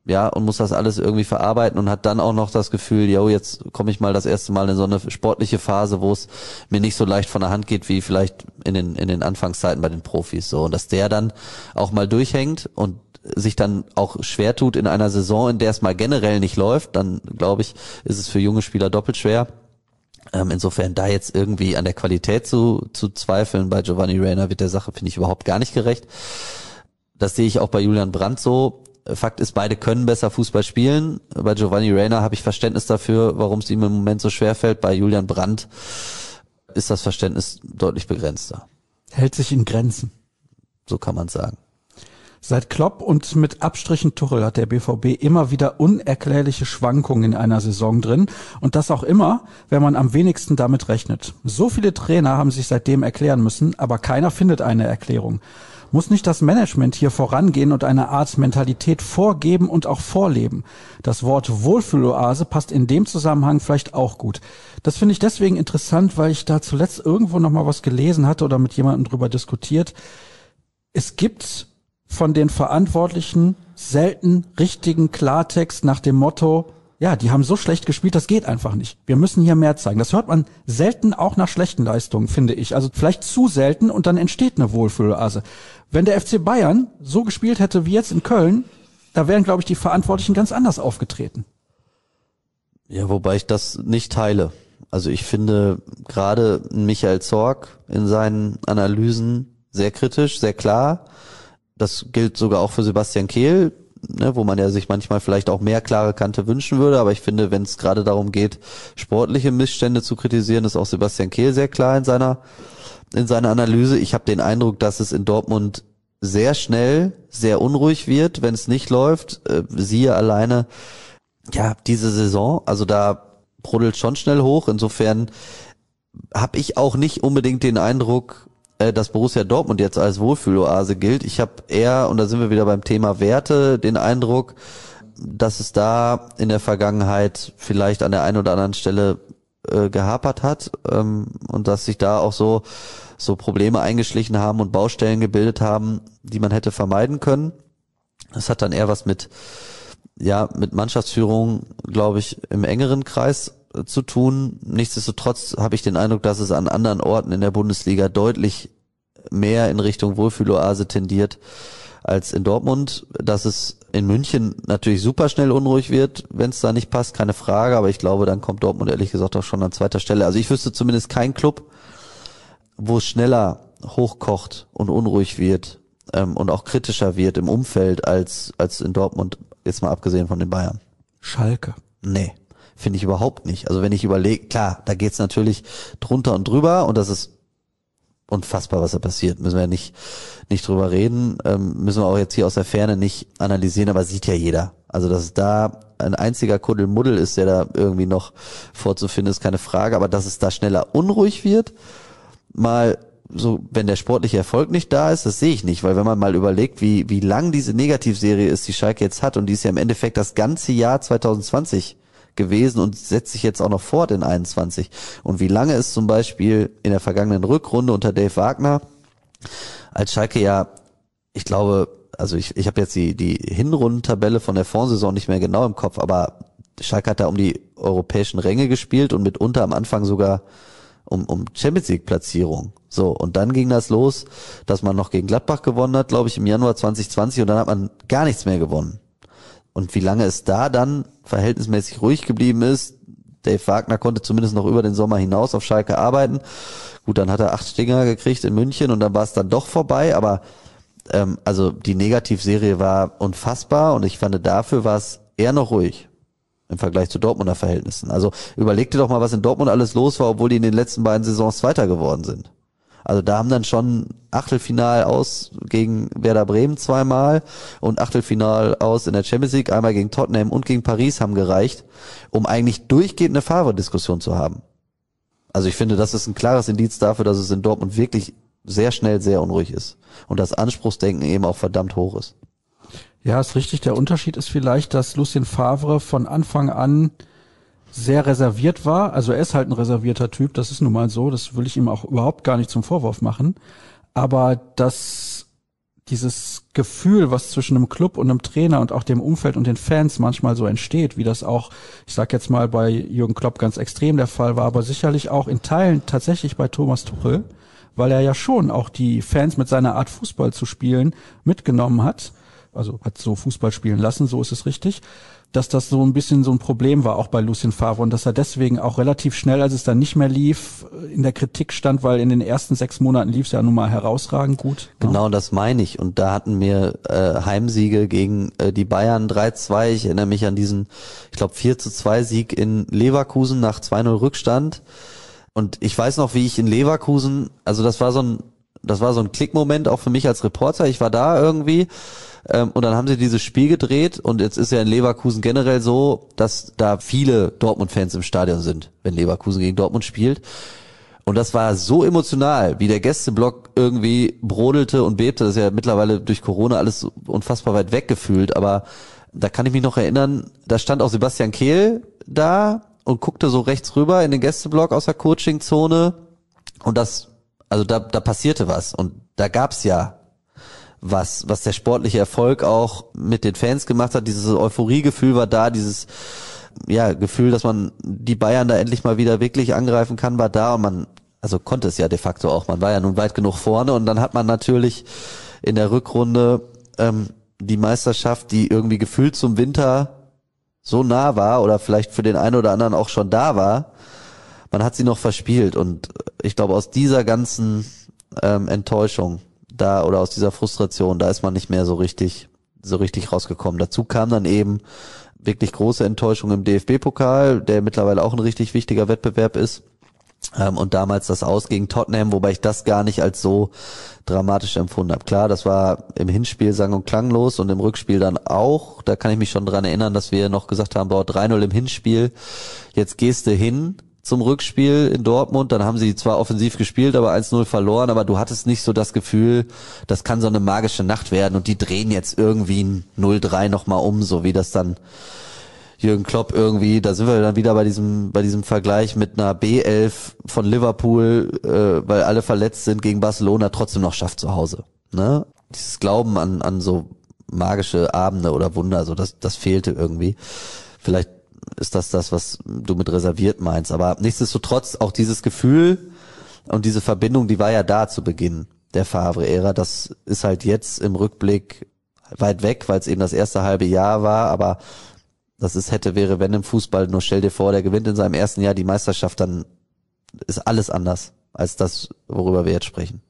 ja, und muss das alles irgendwie verarbeiten und hat dann auch noch das Gefühl, yo, jetzt komme ich mal das erste Mal in so eine sportliche Phase, wo es mir nicht so leicht von der Hand geht, wie vielleicht in den in den Anfangszeiten bei den Profis, so. Und dass der dann auch mal durchhängt und sich dann auch schwer tut in einer Saison, in der es mal generell nicht läuft, dann glaube ich, ist es für junge Spieler doppelt schwer. Ähm, insofern da jetzt irgendwie an der Qualität zu zu zweifeln bei Giovanni Reyna wird der Sache, finde ich, überhaupt gar nicht gerecht. Das sehe ich auch bei Julian Brandt so. Fakt ist, beide können besser Fußball spielen. Bei Giovanni Reyna habe ich Verständnis dafür, warum es ihm im Moment so schwer fällt. Bei Julian Brandt ist das Verständnis deutlich begrenzter. Hält sich in Grenzen. So kann man sagen. Seit Klopp und mit Abstrichen Tuchel hat der B V B immer wieder unerklärliche Schwankungen in einer Saison drin. Und das auch immer, wenn man am wenigsten damit rechnet. So viele Trainer haben sich seitdem erklären müssen, aber keiner findet eine Erklärung. Muss nicht das Management hier vorangehen und eine Art Mentalität vorgeben und auch vorleben? Das Wort Wohlfühloase passt in dem Zusammenhang vielleicht auch gut. Das finde ich deswegen interessant, weil ich da zuletzt irgendwo noch mal was gelesen hatte oder mit jemandem drüber diskutiert. Es gibt von den Verantwortlichen selten richtigen Klartext nach dem Motto, ja, die haben so schlecht gespielt, das geht einfach nicht. Wir müssen hier mehr zeigen. Das hört man selten auch nach schlechten Leistungen, finde ich. Also vielleicht zu selten und dann entsteht eine Wohlfühloase. Wenn der F C Bayern so gespielt hätte wie jetzt in Köln, da wären, glaube ich, die Verantwortlichen ganz anders aufgetreten. Ja, wobei ich das nicht teile. Also ich finde gerade Michael Zorc in seinen Analysen sehr kritisch, sehr klar. Das gilt sogar auch für Sebastian Kehl, ne, wo man ja sich manchmal vielleicht auch mehr klare Kante wünschen würde, aber ich finde, wenn es gerade darum geht, sportliche Missstände zu kritisieren, ist auch Sebastian Kehl sehr klar in seiner in seiner Analyse. Ich habe den Eindruck, dass es in Dortmund sehr schnell sehr unruhig wird, wenn es nicht läuft. Äh, siehe alleine, ja, diese Saison, also da brodelt schon schnell hoch. Insofern habe ich auch nicht unbedingt den Eindruck, dass Borussia Dortmund jetzt als Wohlfühloase gilt. Ich habe eher, und da sind wir wieder beim Thema Werte, den Eindruck, dass es da in der Vergangenheit vielleicht an der einen oder anderen Stelle äh, gehapert hat ähm, und dass sich da auch so so Probleme eingeschlichen haben und Baustellen gebildet haben, die man hätte vermeiden können. Das hat dann eher was mit ja mit Mannschaftsführung, glaube ich, im engeren Kreis zu tun. Nichtsdestotrotz habe ich den Eindruck, dass es an anderen Orten in der Bundesliga deutlich mehr in Richtung Wohlfühloase tendiert als in Dortmund. Dass es in München natürlich super schnell unruhig wird, wenn es da nicht passt, keine Frage, aber ich glaube, dann kommt Dortmund ehrlich gesagt auch schon an zweiter Stelle. Also ich wüsste zumindest keinen Club, wo es schneller hochkocht und unruhig wird ähm, und auch kritischer wird im Umfeld als als in Dortmund, jetzt mal abgesehen von den Bayern. Schalke. Nee. Finde ich überhaupt nicht. Also wenn ich überlege, klar, da geht's natürlich drunter und drüber und das ist unfassbar, was da passiert. Müssen wir ja nicht nicht drüber reden, ähm, müssen wir auch jetzt hier aus der Ferne nicht analysieren, aber sieht ja jeder. Also dass es da ein einziger Kuddelmuddel ist, der da irgendwie noch vorzufinden ist, keine Frage, aber dass es da schneller unruhig wird, mal so, wenn der sportliche Erfolg nicht da ist, das sehe ich nicht, weil wenn man mal überlegt, wie wie lang diese Negativserie ist, die Schalke jetzt hat und die ist ja im Endeffekt das ganze Jahr zwanzig zwanzig gewesen und setzt sich jetzt auch noch fort in einundzwanzig. Und wie lange es zum Beispiel in der vergangenen Rückrunde unter Dave Wagner, als Schalke ja, ich glaube, also ich ich habe jetzt die die Hinrundentabelle von der Vorsaison nicht mehr genau im Kopf, aber Schalke hat da um die europäischen Ränge gespielt und mitunter am Anfang sogar um um Champions League Platzierung. So, und dann ging das los, dass man noch gegen Gladbach gewonnen hat, glaube ich, im Januar zwanzig zwanzig und dann hat man gar nichts mehr gewonnen. Und wie lange es da dann verhältnismäßig ruhig geblieben ist, Dave Wagner konnte zumindest noch über den Sommer hinaus auf Schalke arbeiten. Gut, dann hat er acht Stinger gekriegt in München und dann war es dann doch vorbei, aber ähm, also die Negativserie war unfassbar und ich fand, dafür war es eher noch ruhig im Vergleich zu Dortmunder Verhältnissen. Also überleg dir doch mal, was in Dortmund alles los war, obwohl die in den letzten beiden Saisons Zweiter geworden sind. Also da haben dann schon Achtelfinal aus gegen Werder Bremen zweimal und Achtelfinal aus in der Champions League, einmal gegen Tottenham und gegen Paris haben gereicht, um eigentlich durchgehend eine Favre-Diskussion zu haben. Also ich finde, das ist ein klares Indiz dafür, dass es in Dortmund wirklich sehr schnell sehr unruhig ist und das Anspruchsdenken eben auch verdammt hoch ist. Ja, ist richtig. Der Unterschied ist vielleicht, dass Lucien Favre von Anfang an sehr reserviert war. Also er ist halt ein reservierter Typ, das ist nun mal so, das will ich ihm auch überhaupt gar nicht zum Vorwurf machen. Aber dass dieses Gefühl, was zwischen einem Club und einem Trainer und auch dem Umfeld und den Fans manchmal so entsteht, wie das auch, ich sag jetzt mal, bei Jürgen Klopp ganz extrem der Fall war, aber sicherlich auch in Teilen tatsächlich bei Thomas Tuchel, weil er ja schon auch die Fans mit seiner Art Fußball zu spielen mitgenommen hat, also hat so Fußball spielen lassen, so ist es richtig, dass das so ein bisschen so ein Problem war, auch bei Lucien Favre, und dass er deswegen auch relativ schnell, als es dann nicht mehr lief, in der Kritik stand, weil in den ersten sechs Monaten lief es ja nun mal herausragend gut. Genau, ne? Das meine ich. Und da hatten wir äh, Heimsiege gegen äh, die Bayern drei zwei. Ich erinnere mich an diesen, ich glaube, vier zu zwei Sieg in Leverkusen nach zwei null Rückstand. Und ich weiß noch, wie ich in Leverkusen, also das war so ein, das war so ein Klickmoment auch für mich als Reporter. Ich war da irgendwie. Ähm, und dann haben sie dieses Spiel gedreht, und jetzt ist ja in Leverkusen generell so, dass da viele Dortmund-Fans im Stadion sind, wenn Leverkusen gegen Dortmund spielt. Und das war so emotional, wie der Gästeblock irgendwie brodelte und bebte. Das ist ja mittlerweile durch Corona alles unfassbar weit weggefühlt, aber da kann ich mich noch erinnern, da stand auch Sebastian Kehl da und guckte so rechts rüber in den Gästeblock aus der Coaching-Zone, und das, also da, da passierte was, und da gab's ja was, was der sportliche Erfolg auch mit den Fans gemacht hat. Dieses Euphoriegefühl war da, dieses, ja, Gefühl, dass man die Bayern da endlich mal wieder wirklich angreifen kann, war da, und man, also konnte es ja de facto auch. Man war ja nun weit genug vorne, und dann hat man natürlich in der Rückrunde ähm, die Meisterschaft, die irgendwie gefühlt zum Winter so nah war oder vielleicht für den einen oder anderen auch schon da war, man hat sie noch verspielt, und ich glaube, aus dieser ganzen ähm, Enttäuschung da oder aus dieser Frustration, da ist man nicht mehr so richtig, so richtig rausgekommen. Dazu kam dann eben wirklich große Enttäuschung im D F B-Pokal, der mittlerweile auch ein richtig wichtiger Wettbewerb ist. Ähm, und damals das Aus gegen Tottenham, wobei ich das gar nicht als so dramatisch empfunden habe. Klar, das war im Hinspiel sang- und klanglos, und im Rückspiel dann auch. Da kann ich mich schon dran erinnern, dass wir noch gesagt haben, boah, drei null im Hinspiel, jetzt gehst du hin zum Rückspiel in Dortmund, dann haben sie zwar offensiv gespielt, aber eins null verloren, aber du hattest nicht so das Gefühl, das kann so eine magische Nacht werden, und die drehen jetzt irgendwie ein null drei nochmal um, so wie das dann Jürgen Klopp irgendwie, da sind wir dann wieder bei diesem bei diesem Vergleich mit einer B elf von Liverpool, äh, weil alle verletzt sind, gegen Barcelona trotzdem noch schafft zu Hause. Ne? Dieses Glauben an an so magische Abende oder Wunder, so das das fehlte irgendwie. Vielleicht ist das das, was du mit reserviert meinst. Aber nichtsdestotrotz auch dieses Gefühl und diese Verbindung, die war ja da zu Beginn der Favre-Ära. Das ist halt jetzt im Rückblick weit weg, weil es eben das erste halbe Jahr war. Aber das ist hätte, wäre, wenn im Fußball. Nur stell dir vor, der gewinnt in seinem ersten Jahr die Meisterschaft, dann ist alles anders als das, worüber wir jetzt sprechen.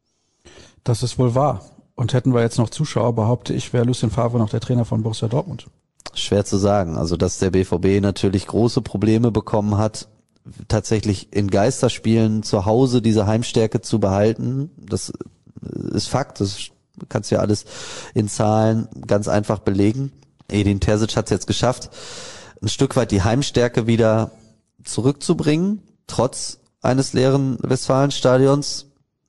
Das ist wohl wahr. Und hätten wir jetzt noch Zuschauer, behaupte ich, wäre Lucien Favre noch der Trainer von Borussia Dortmund. Schwer zu sagen. Also, dass der B V B natürlich große Probleme bekommen hat, tatsächlich in Geisterspielen zu Hause diese Heimstärke zu behalten, das ist Fakt. Das kannst du ja alles in Zahlen ganz einfach belegen. Edin Terzic hat es jetzt geschafft, ein Stück weit die Heimstärke wieder zurückzubringen, trotz eines leeren Westfalenstadions.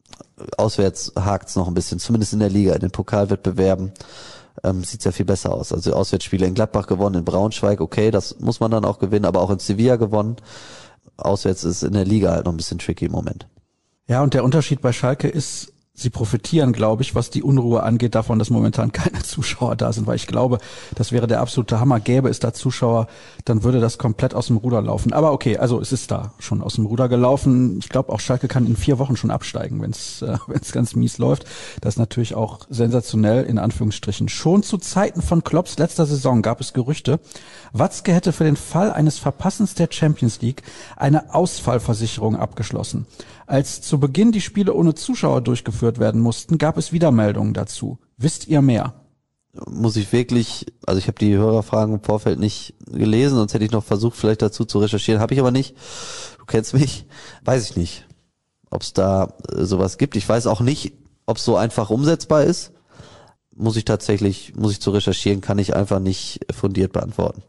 Auswärts hakt's noch ein bisschen, zumindest in der Liga, in den Pokalwettbewerben. Ähm, sieht's ja viel besser aus. Also Auswärtsspiele in Gladbach gewonnen, in Braunschweig, okay, das muss man dann auch gewinnen, aber auch in Sevilla gewonnen. Auswärts ist in der Liga halt noch ein bisschen tricky im Moment. Ja, und der Unterschied bei Schalke ist, sie profitieren, glaube ich, was die Unruhe angeht, davon, dass momentan keine Zuschauer da sind, weil ich glaube, das wäre der absolute Hammer. Gäbe es da Zuschauer, dann würde das komplett aus dem Ruder laufen. Aber okay, also es ist da schon aus dem Ruder gelaufen. Ich glaube, auch Schalke kann in vier Wochen schon absteigen, wenn es äh, wenn es ganz mies läuft. Das ist natürlich auch sensationell, in Anführungsstrichen. Schon zu Zeiten von Klopps letzter Saison gab es Gerüchte, Watzke hätte für den Fall eines Verpassens der Champions League eine Ausfallversicherung abgeschlossen. Als zu Beginn die Spiele ohne Zuschauer durchgeführt werden mussten, gab es wieder Meldungen dazu. Wisst ihr mehr? Muss ich wirklich, also ich habe die Hörerfragen im Vorfeld nicht gelesen, sonst hätte ich noch versucht, vielleicht dazu zu recherchieren. Habe ich aber nicht. Du kennst mich. Weiß ich nicht, ob es da äh, sowas gibt. Ich weiß auch nicht, ob es so einfach umsetzbar ist. Muss ich tatsächlich, muss ich zu recherchieren, kann ich einfach nicht fundiert beantworten.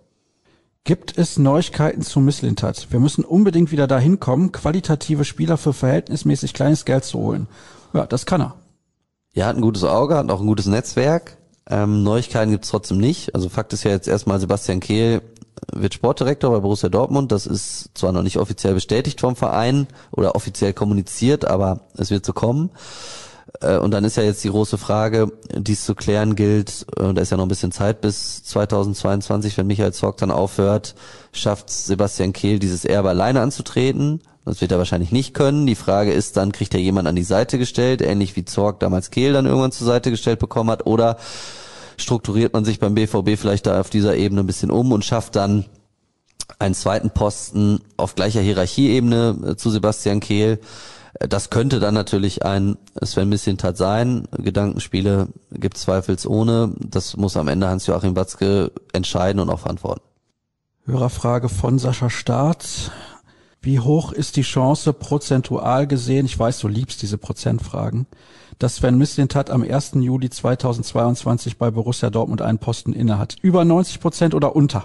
Gibt es Neuigkeiten zu Mislintat? Wir müssen unbedingt wieder dahin kommen, qualitative Spieler für verhältnismäßig kleines Geld zu holen. Ja, das kann er. Er hat ein gutes Auge, hat auch ein gutes Netzwerk. Ähm, Neuigkeiten gibt's trotzdem nicht. Also Fakt ist ja jetzt erstmal, Sebastian Kehl wird Sportdirektor bei Borussia Dortmund. Das ist zwar noch nicht offiziell bestätigt vom Verein oder offiziell kommuniziert, aber es wird so kommen. Und dann ist ja jetzt die große Frage, die es zu klären gilt, und da ist ja noch ein bisschen Zeit bis zweitausendzweiundzwanzig, wenn Michael Zorc dann aufhört, schafft Sebastian Kehl dieses Erbe alleine anzutreten. Das wird er wahrscheinlich nicht können. Die Frage ist dann, kriegt er jemand an die Seite gestellt, ähnlich wie Zorc damals Kehl dann irgendwann zur Seite gestellt bekommen hat, oder strukturiert man sich beim B V B vielleicht da auf dieser Ebene ein bisschen um und schafft dann einen zweiten Posten auf gleicher Hierarchieebene zu Sebastian Kehl. Das könnte dann natürlich ein Sven-Mislintat sein. Gedankenspiele gibt es zweifelsohne. Das muss am Ende Hans-Joachim Watzke entscheiden und auch verantworten. Hörerfrage von Sascha Staat. Wie hoch ist die Chance prozentual gesehen, ich weiß, du liebst diese Prozentfragen, dass Sven-Mislintat am ersten Juli zweitausendzweiundzwanzig bei Borussia Dortmund einen Posten innehat? Über neunzig Prozent oder unter?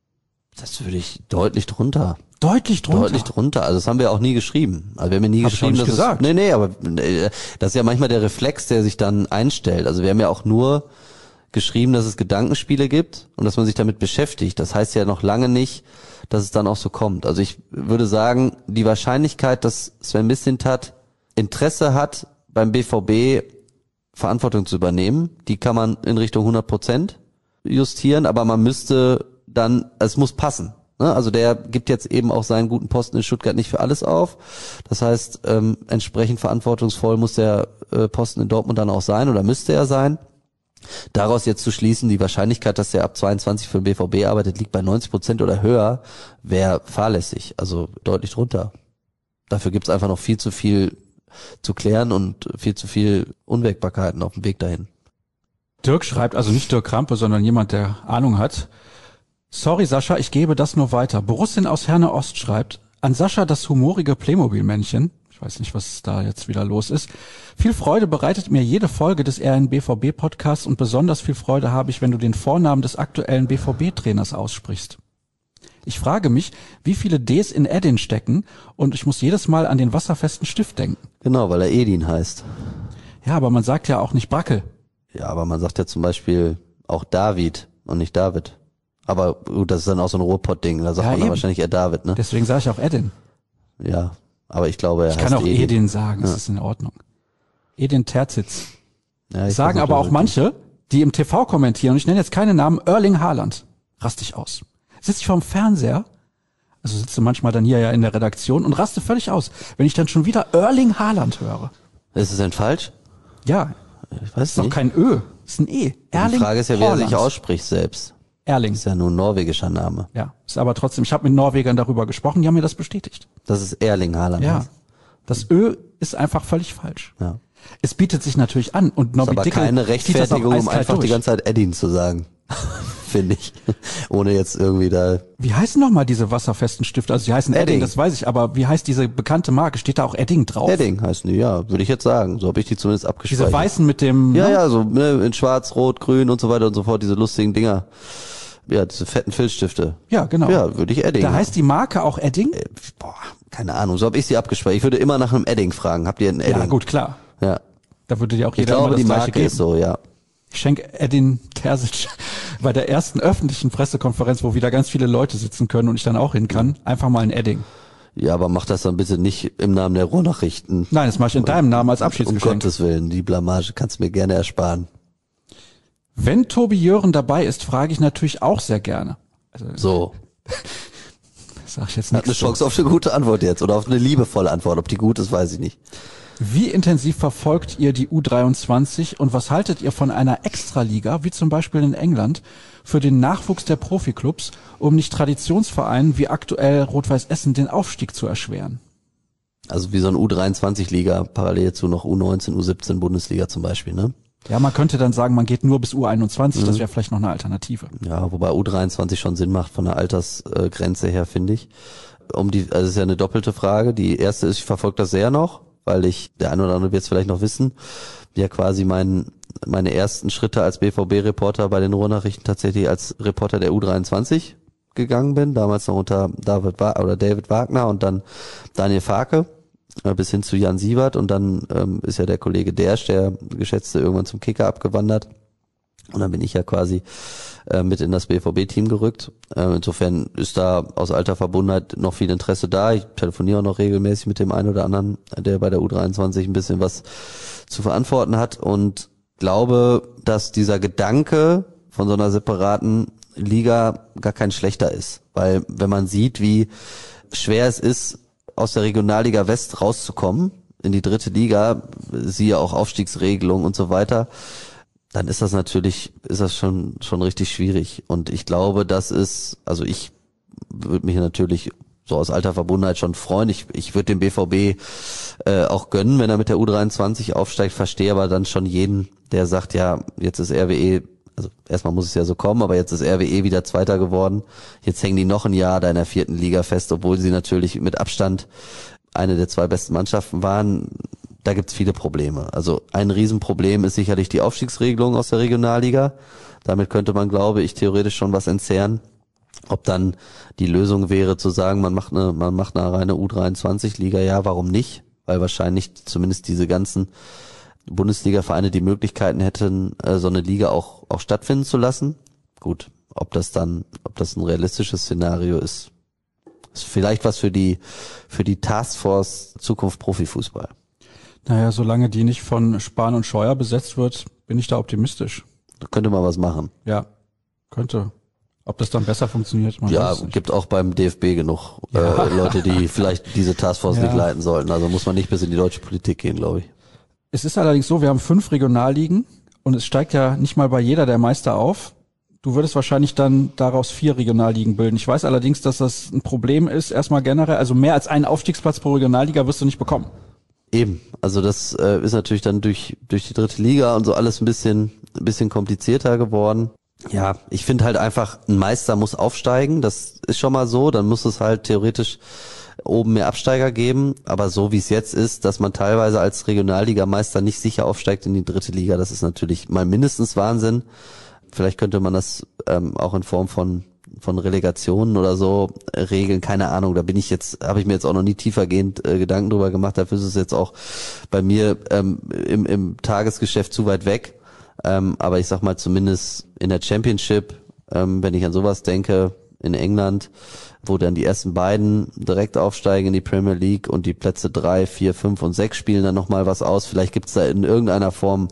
Das würde ich deutlich drunter. Deutlich drunter? Deutlich drunter. Also das haben wir auch nie geschrieben. Also wir haben ja nie Hab geschrieben, ich auch nicht dass gesagt. Es, nee, nee, aber das ist ja manchmal der Reflex, der sich dann einstellt. Also wir haben ja auch nur geschrieben, dass es Gedankenspiele gibt und dass man sich damit beschäftigt. Das heißt ja noch lange nicht, dass es dann auch so kommt. Also ich würde sagen, die Wahrscheinlichkeit, dass Sven-Mislintat Interesse hat, beim B V B Verantwortung zu übernehmen, die kann man in Richtung hundert Prozent justieren, aber man müsste dann, es muss passen. Ne? Also der gibt jetzt eben auch seinen guten Posten in Stuttgart nicht für alles auf. Das heißt, ähm, entsprechend verantwortungsvoll muss der äh, Posten in Dortmund dann auch sein oder müsste er sein. Daraus jetzt zu schließen, die Wahrscheinlichkeit, dass er ab zweiundzwanzig für den B V B arbeitet, liegt bei neunzig Prozent oder höher, wäre fahrlässig, also deutlich drunter. Dafür gibt's einfach noch viel zu viel zu klären und viel zu viel Unwägbarkeiten auf dem Weg dahin. Dirk schreibt, also nicht Dirk Krampe, sondern jemand, der Ahnung hat. Sorry Sascha, ich gebe das nur weiter. Borussin aus Herne Ost schreibt, an Sascha das humorige Playmobil-Männchen. Ich weiß nicht, was da jetzt wieder los ist. Viel Freude bereitet mir jede Folge des R N B V B-Podcasts und besonders viel Freude habe ich, wenn du den Vornamen des aktuellen B V B-Trainers aussprichst. Ich frage mich, wie viele Ds in Edin stecken und ich muss jedes Mal an den wasserfesten Stift denken. Genau, weil er Edin heißt. Ja, aber man sagt ja auch nicht Brackel. Ja, aber man sagt ja zum Beispiel auch David und nicht David. Aber gut, das ist dann auch so ein Ruhrpott-Ding. Da sagt Ja, man dann eben. wahrscheinlich eher David, ne? Deswegen sage ich auch Edin. Ja, aber ich glaube, er Ich heißt kann auch Edin. Edin sagen, das Ja. ist in Ordnung. Edin Terzitz. Ja, ich Sagen versuch aber das auch wirklich. manche, die im T V kommentieren, und ich nenne jetzt keine Namen, Erling Haaland. Raste ich aus. Sitze ich vorm Fernseher, also sitze manchmal dann hier ja in der Redaktion und raste völlig aus, wenn ich dann schon wieder Erling Haaland höre. Ist es denn falsch? Ja, Ich weiß ist doch nicht. kein Ö, ist ein E. Erling Die Frage ist ja, wie er sich Haaland. ausspricht selbst. Erling. Ist ja nur ein norwegischer Name. Ja, ist aber trotzdem, ich habe mit Norwegern darüber gesprochen, die haben mir das bestätigt. Das ist Erling Haaland. Ja, heißt. das Ö ist einfach völlig falsch. Ja. Es bietet sich natürlich an und Ist Nobby aber Dickel keine zieht das auch Rechtfertigung, um eiskalt einfach die durch. ganze Zeit Edin zu sagen. Finde ich. Ohne jetzt irgendwie da. Wie heißen nochmal diese wasserfesten Stifte? Also die heißen Edding. Edding. das weiß ich, aber wie heißt diese bekannte Marke? Steht da auch Edding drauf? Edding heißen die, ja, würde ich jetzt sagen. So habe ich die zumindest abgespeichert. Diese weißen mit dem... Ja, ne? ja, so ne, in schwarz, rot, grün und so weiter und so fort, diese lustigen Dinger. Ja, diese fetten Filzstifte. Ja, genau. Ja, würde ich Edding. Da heißt die Marke auch Edding? Äh, boah, keine Ahnung, so habe ich sie abgespeichert. Ich würde immer nach einem Edding fragen. Habt ihr einen Edding? Ja, gut, klar. Ja. Da würde dir auch Ich jeder glaube, immer das die Gleiche Marke geben. ist so, ja. Ich schenke Edin Terzic bei der ersten öffentlichen Pressekonferenz, wo wieder ganz viele Leute sitzen können und ich dann auch hin kann, einfach mal ein Edding. Ja, aber mach das dann bitte nicht im Namen der Ruhrnachrichten. Nein, das mache ich in deinem Namen als Um Abschiedsgeschenk. Gottes Willen, die Blamage kannst du mir gerne ersparen. Wenn Tobi Jören dabei ist, frage ich natürlich auch sehr gerne. Also, So, das sag ich jetzt hat eine nichts zu. Chance auf eine gute Antwort jetzt oder auf eine liebevolle Antwort. Ob die gut ist, weiß ich nicht. Wie intensiv verfolgt ihr die U dreiundzwanzig und was haltet ihr von einer Extraliga, wie zum Beispiel in England, für den Nachwuchs der Profiklubs, um nicht Traditionsvereinen wie aktuell Rot-Weiß Essen den Aufstieg zu erschweren? Also wie so ein U dreiundzwanzig-Liga, parallel zu noch U neunzehn, U siebzehn Bundesliga zum Beispiel, ne? Ja, man könnte dann sagen, man geht nur bis U einundzwanzig, das wäre vielleicht noch eine Alternative. Ja, wobei U dreiundzwanzig schon Sinn macht von der Altersgrenze her, finde ich. Um die, also es ist ja eine doppelte Frage. Die erste ist, ich verfolge das sehr noch, weil ich, der eine oder andere wird es vielleicht noch wissen, ja quasi mein, meine ersten Schritte als B V B-Reporter bei den Ruhrnachrichten tatsächlich als Reporter der U dreiundzwanzig gegangen bin, damals noch unter David Wa- oder David Wagner und dann Daniel Farke, äh, bis hin zu Jan Siebert und dann ähm, ist ja der Kollege Dersch, der Geschätzte, irgendwann zum Kicker abgewandert. Und dann bin ich ja quasi äh, mit in das B V B-Team gerückt. Äh, insofern ist da aus alter Verbundenheit noch viel Interesse da. Ich telefoniere auch noch regelmäßig mit dem einen oder anderen, der bei der U dreiundzwanzig ein bisschen was zu verantworten hat. Und glaube, dass dieser Gedanke von so einer separaten Liga gar kein schlechter ist. Weil wenn man sieht, wie schwer es ist, aus der Regionalliga West rauszukommen, in die dritte Liga, siehe auch Aufstiegsregelung und so weiter, dann ist das natürlich, ist das schon schon richtig schwierig. Und ich glaube, das ist, also ich würde mich natürlich so aus alter Verbundenheit schon freuen. Ich ich würde dem B V B äh, auch gönnen, wenn er mit der U dreiundzwanzig aufsteigt, verstehe aber dann schon jeden, der sagt, ja, jetzt ist R W E, also erstmal muss es ja so kommen, aber jetzt ist R W E wieder Zweiter geworden. Jetzt hängen die noch ein Jahr da in der vierten Liga fest, obwohl sie natürlich mit Abstand eine der zwei besten Mannschaften waren. Da gibt's viele Probleme. Also ein Riesenproblem ist sicherlich die Aufstiegsregelung aus der Regionalliga. Damit könnte man, glaube ich, theoretisch schon was entzehren. Ob dann die Lösung wäre zu sagen, man macht eine, man macht eine reine U dreiundzwanzig-Liga, ja, warum nicht? Weil wahrscheinlich zumindest diese ganzen Bundesliga-Vereine die Möglichkeiten hätten, so eine Liga auch auch stattfinden zu lassen. Gut, ob das dann, ob das ein realistisches Szenario ist, ist vielleicht was für die für die Taskforce Zukunft Profifußball. Naja, solange die nicht von Spahn und Scheuer besetzt wird, bin ich da optimistisch. Da könnte man was machen. Ja, könnte. Ob das dann besser funktioniert, man Ja, weiß nicht. gibt auch beim D F B genug Ja. äh, Leute, die vielleicht diese Taskforce Ja. nicht leiten sollten. Also muss man nicht bis in die deutsche Politik gehen, glaube ich. Es ist allerdings so, wir haben fünf Regionalligen und es steigt ja nicht mal bei jeder der Meister auf. Du würdest wahrscheinlich dann daraus vier Regionalligen bilden. Ich weiß allerdings, dass das ein Problem ist, erstmal generell, also mehr als einen Aufstiegsplatz pro Regionalliga wirst du nicht bekommen. Eben, also das äh, ist natürlich dann durch durch die dritte Liga und so alles ein bisschen ein bisschen komplizierter geworden. Ja, ich finde halt einfach, ein Meister muss aufsteigen, das ist schon mal so, dann muss es halt theoretisch oben mehr Absteiger geben, aber so wie es jetzt ist, dass man teilweise als Regionalligameister nicht sicher aufsteigt in die dritte Liga, das ist natürlich mal mindestens Wahnsinn. Vielleicht könnte man das ähm, auch in Form von von Relegationen oder so äh, regeln, keine Ahnung, da bin ich jetzt, habe ich mir jetzt auch noch nie tiefergehend äh, Gedanken drüber gemacht, dafür ist es jetzt auch bei mir ähm, im, im Tagesgeschäft zu weit weg, ähm, aber ich sag mal zumindest in der Championship, ähm, wenn ich an sowas denke, in England, wo dann die ersten beiden direkt aufsteigen in die Premier League und die Plätze drei, vier, fünf und sechs spielen dann nochmal was aus, vielleicht gibt's da in irgendeiner Form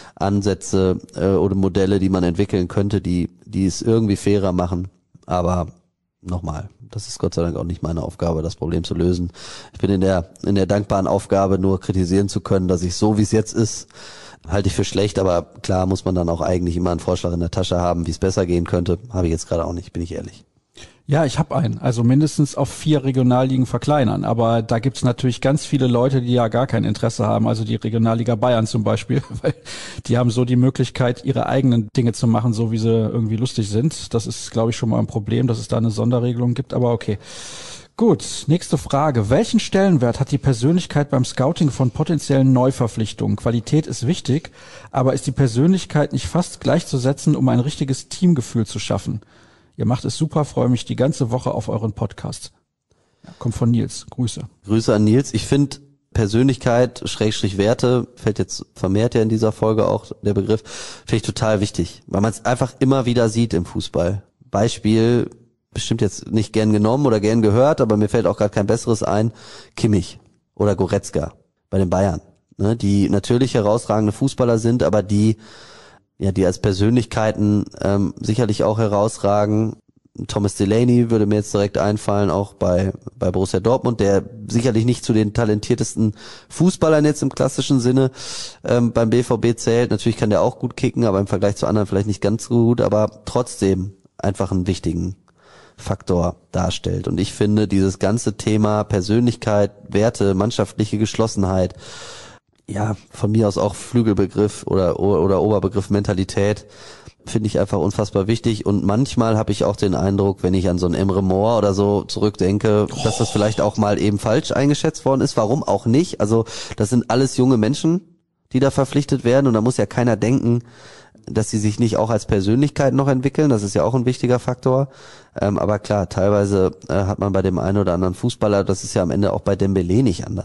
Ansätze äh, oder Modelle, die man entwickeln könnte, die die es irgendwie fairer machen. Aber nochmal, das ist Gott sei Dank auch nicht meine Aufgabe, das Problem zu lösen. Ich bin in der in der dankbaren Aufgabe, nur kritisieren zu können, dass ich so, wie es jetzt ist, halte ich für schlecht. Aber klar muss man dann auch eigentlich immer einen Vorschlag in der Tasche haben, wie es besser gehen könnte. Habe ich jetzt gerade auch nicht, bin ich ehrlich. Ja, ich habe einen. Also mindestens auf vier Regionalligen verkleinern. Aber da gibt's natürlich ganz viele Leute, die ja gar kein Interesse haben. Also die Regionalliga Bayern zum Beispiel. Weil die haben so die Möglichkeit, ihre eigenen Dinge zu machen, so wie sie irgendwie lustig sind. Das ist, glaube ich, schon mal ein Problem, dass es da eine Sonderregelung gibt. Aber okay. Gut, nächste Frage. Welchen Stellenwert hat die Persönlichkeit beim Scouting von potenziellen Neuverpflichtungen? Qualität ist wichtig, aber ist die Persönlichkeit nicht fast gleichzusetzen, um ein richtiges Teamgefühl zu schaffen? Ihr macht es super, freue mich die ganze Woche auf euren Podcast. Ja, kommt von Nils. Grüße. Grüße an Nils. Ich finde Persönlichkeit, Schrägstrich Werte, fällt jetzt vermehrt ja in dieser Folge auch der Begriff, finde ich total wichtig, weil man es einfach immer wieder sieht im Fußball. Beispiel, bestimmt jetzt nicht gern genommen oder gern gehört, aber mir fällt auch gerade kein besseres ein, Kimmich oder Goretzka bei den Bayern, ne, die natürlich herausragende Fußballer sind, aber die ja, die als Persönlichkeiten ähm, sicherlich auch herausragen. Thomas Delaney würde mir jetzt direkt einfallen, auch bei bei Borussia Dortmund, der sicherlich nicht zu den talentiertesten Fußballern jetzt im klassischen Sinne ähm, beim B V B zählt. Natürlich kann der auch gut kicken, aber im Vergleich zu anderen vielleicht nicht ganz so gut, aber trotzdem einfach einen wichtigen Faktor darstellt. Und ich finde, dieses ganze Thema Persönlichkeit, Werte, mannschaftliche Geschlossenheit, ja, von mir aus auch Flügelbegriff oder oder Oberbegriff Mentalität, finde ich einfach unfassbar wichtig. Und manchmal habe ich auch den Eindruck, wenn ich an so einen Emre Mor oder so zurückdenke, oh. dass das vielleicht auch mal eben falsch eingeschätzt worden ist. Warum auch nicht? Also das sind alles junge Menschen, die da verpflichtet werden, und da muss ja keiner denken, dass sie sich nicht auch als Persönlichkeit noch entwickeln. Das ist ja auch ein wichtiger Faktor. Ähm, aber klar, teilweise äh, hat man bei dem einen oder anderen Fußballer, das ist ja am Ende auch bei Dembélé nicht anders.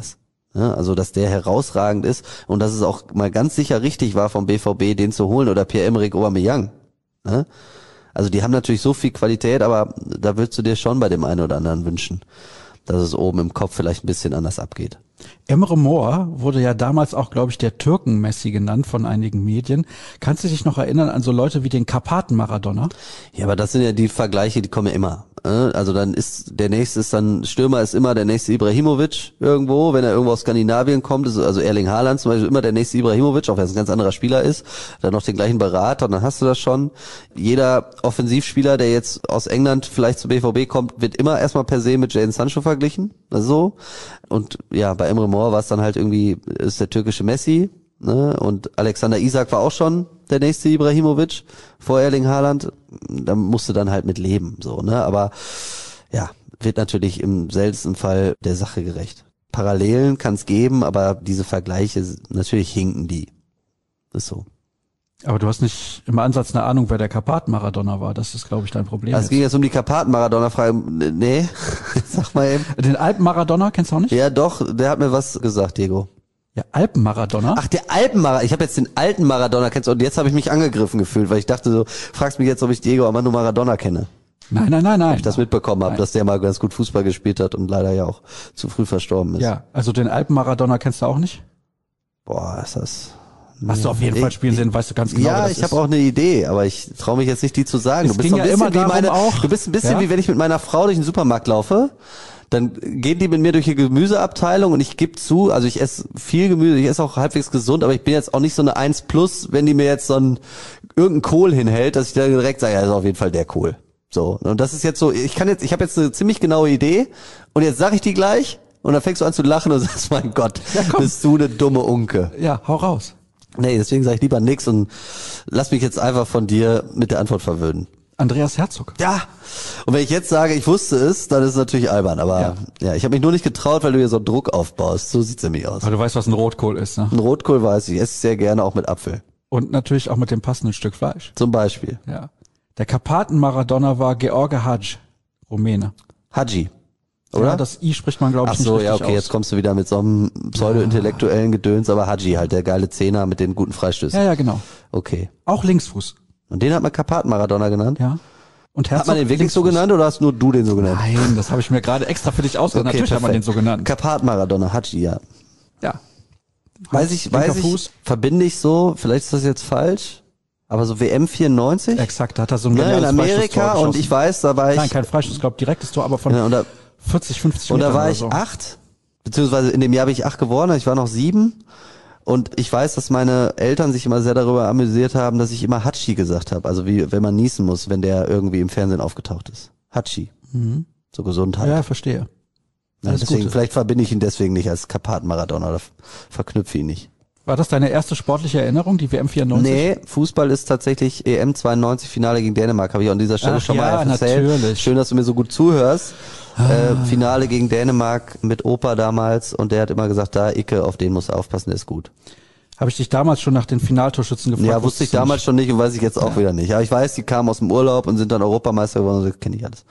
Ja, also, dass der herausragend ist und dass es auch mal ganz sicher richtig war vom B V B, den zu holen oder Pierre-Emerick Aubameyang. Ja? Also, die haben natürlich so viel Qualität, aber da würdest du dir schon bei dem einen oder anderen wünschen, dass es oben im Kopf vielleicht ein bisschen anders abgeht. Emre Mor wurde ja damals auch, glaube ich, der Türken-Messi genannt von einigen Medien. Kannst du dich noch erinnern an so Leute wie den Karpaten-Maradona? Ja, aber das sind ja die Vergleiche, die kommen ja immer. Also dann ist, der nächste ist dann, Stürmer ist immer der nächste Ibrahimovic irgendwo, wenn er irgendwo aus Skandinavien kommt, ist also Erling Haaland zum Beispiel immer der nächste Ibrahimovic, auch wenn es ein ganz anderer Spieler ist, dann noch den gleichen Berater und dann hast du das schon. Jeder Offensivspieler, der jetzt aus England vielleicht zu B V B kommt, wird immer erstmal per se mit Jadon Sancho verglichen, also so. Und ja, bei Emre Mor war es dann halt irgendwie, ist der türkische Messi, ne? Und Alexander Isak war auch schon der nächste Ibrahimovic vor Erling Haaland. Da musste dann halt mit leben, so, ne? Aber ja, wird natürlich im seltensten Fall der Sache gerecht. Parallelen kann es geben, aber diese Vergleiche, natürlich hinken die. Das ist so. Aber du hast nicht im Ansatz eine Ahnung, wer der Karpaten-Maradona war. Das ist, glaube ich, dein Problem. Also es ging jetzt um die Karpaten-Maradona-Frage. Nee, sag mal eben. Den Alpen-Maradona kennst du auch nicht? Ja doch, der hat mir was gesagt, Diego. Ja, Alpen-Maradona. Ach, der Alpen-Maradona. Ich habe jetzt den alten Maradona kennst und jetzt habe ich mich angegriffen gefühlt, weil ich dachte so, fragst mich jetzt, ob ich Diego Armando Maradona kenne. Nein, nein, nein, nein. Ob ich das mitbekommen habe, dass der mal ganz gut Fußball gespielt hat und leider ja auch zu früh verstorben ist. Ja, also den Alpen-Maradona kennst du auch nicht? Boah, ist das... Hast du auf jeden ich, Fall spielen sehen, weißt du ganz genau, ja, wer das ich ist. habe auch eine Idee, aber ich traue mich jetzt nicht, die zu sagen. Es Du bist ging so ein ja bisschen immer wie darum meine, auch, du bist ein bisschen ja? wie wenn ich mit meiner Frau durch den Supermarkt laufe, dann gehen die mit mir durch die Gemüseabteilung und ich gebe zu, also ich esse viel Gemüse, ich esse auch halbwegs gesund, aber ich bin jetzt auch nicht so eine eins plus, wenn die mir jetzt so ein irgendein Kohl hinhält, dass ich dann direkt sage, ja, das ist auf jeden Fall der Kohl. So, und das ist jetzt so, ich kann jetzt, ich habe jetzt eine ziemlich genaue Idee und jetzt sage ich die gleich und dann fängst du an zu lachen und sagst, mein Gott, ja, bist du eine dumme Unke. Ja, hau raus. Nee, deswegen sage ich lieber nix und lass mich jetzt einfach von dir mit der Antwort verwöhnen. Andreas Herzog. Ja, und wenn ich jetzt sage, ich wusste es, dann ist es natürlich albern, aber ja, ja ich habe mich nur nicht getraut, weil du hier so Druck aufbaust. So sieht's nämlich aus. Aber du weißt, was ein Rotkohl ist, ne? Ein Rotkohl weiß ich, esse ich sehr gerne auch mit Apfel. Und natürlich auch mit dem passenden Stück Fleisch. Zum Beispiel. Ja. Der Karpaten-Maradona war George Hadj, Rumäne. Hadji. Oder? Ja, das I spricht man, glaube ich, Ach so, nicht ja, richtig okay, aus. jetzt kommst du wieder mit so einem pseudo-intellektuellen Gedöns, aber Hadji halt, der geile Zehner mit den guten Freistößen. Ja, ja, genau. Okay. Auch Linksfuß. Und den hat man Karpaten-Maradona genannt? Ja. Und Herzog, Hat man den wirklich Linksfuß. so genannt oder hast nur du den so genannt? Nein, das habe ich mir gerade extra für dich ausgedacht. Okay, Natürlich hat man den perfekt. so genannt. Karpaten-Maradona, Hadji, ja. Ja. Weiß ich, Linker weiß ich, Fuß. verbinde ich so, vielleicht ist das jetzt falsch, aber so W M vierundneunzig? Exakt, da hat er so ein Ja, in geniales Amerika Freistoßtor und ich geschossen. weiß, da war ich, Nein, kein Freistoß, glaube direktes Tor, aber von ja, und da, vierzig, fünfzig und da Metern war oder ich so. acht, beziehungsweise in dem Jahr bin ich acht geworden, ich war noch sieben und ich weiß, dass meine Eltern sich immer sehr darüber amüsiert haben, dass ich immer Hatschi gesagt habe, also wie, wenn man niesen muss, wenn der irgendwie im Fernsehen aufgetaucht ist. Hatschi. Mhm. So Gesundheit. Ja, verstehe. Ja, alles deswegen, Gute. vielleicht verbinde ich ihn deswegen nicht als Karpaten-Maradona oder f- verknüpfe ihn nicht. War das deine erste sportliche Erinnerung, die W M vierundneunzig? Nee, Fußball ist tatsächlich E M zweiundneunzig Finale gegen Dänemark, habe ich an dieser Stelle Ach schon ja, mal erzählt. natürlich. Schön, dass du mir so gut zuhörst. Ah. Äh, Finale gegen Dänemark mit Opa damals und der hat immer gesagt, da Icke, auf den musst du aufpassen, der ist gut. Habe ich dich damals schon nach den Finaltorschützen gefragt? Ja, wusste ich damals schon nicht und weiß ich jetzt auch Ja. wieder nicht. Aber ich weiß, die kamen aus dem Urlaub und sind dann Europameister geworden, das kenne ich alles.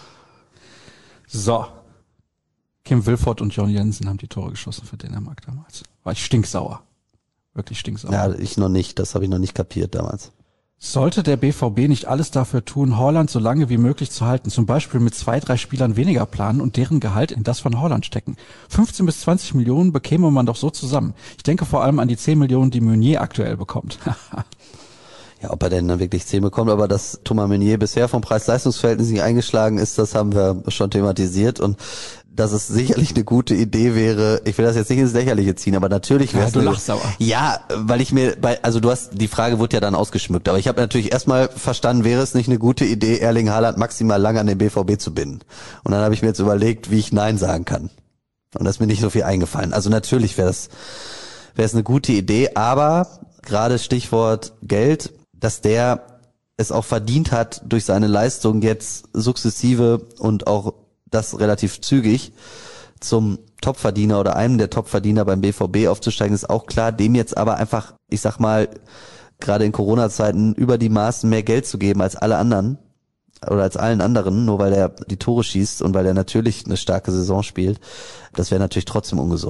So. Kim Wilford und John Jensen haben die Tore geschossen für Dänemark damals. War ich stinksauer. Wirklich stinksauer. Ja, ich noch nicht, das habe ich noch nicht kapiert damals. Sollte der B V B nicht alles dafür tun, Haaland so lange wie möglich zu halten, zum Beispiel mit zwei, drei Spielern weniger planen und deren Gehalt in das von Haaland stecken? fünfzehn bis zwanzig Millionen bekäme man doch so zusammen. Ich denke vor allem an die zehn Millionen, die Meunier aktuell bekommt. Ja, ob er denn dann wirklich zehn bekommt, aber dass Thomas Meunier bisher vom Preis-Leistungs-Verhältnis nicht eingeschlagen ist, das haben wir schon thematisiert und dass es sicherlich eine gute Idee wäre, ich will das jetzt nicht ins Lächerliche ziehen, aber natürlich wäre Ja, es du eine- lachst aber. Ja, weil ich mir bei, also du hast, die Frage wurde ja dann ausgeschmückt, aber ich habe natürlich erstmal verstanden, wäre es nicht eine gute Idee, Erling Haaland maximal lang an den B V B zu binden. Und dann habe ich mir jetzt überlegt, wie ich Nein sagen kann. Und da ist mir nicht so viel eingefallen. Also natürlich wäre das, wäre es eine gute Idee, aber gerade Stichwort Geld, dass der es auch verdient hat, durch seine Leistung jetzt sukzessive und auch das relativ zügig zum Topverdiener oder einem der Topverdiener beim B V B aufzusteigen, ist auch klar. Dem jetzt aber einfach, ich sag mal, gerade in Corona-Zeiten über die Maßen mehr Geld zu geben als alle anderen oder als allen anderen, nur weil er die Tore schießt und weil er natürlich eine starke Saison spielt, das wäre natürlich trotzdem ungesund.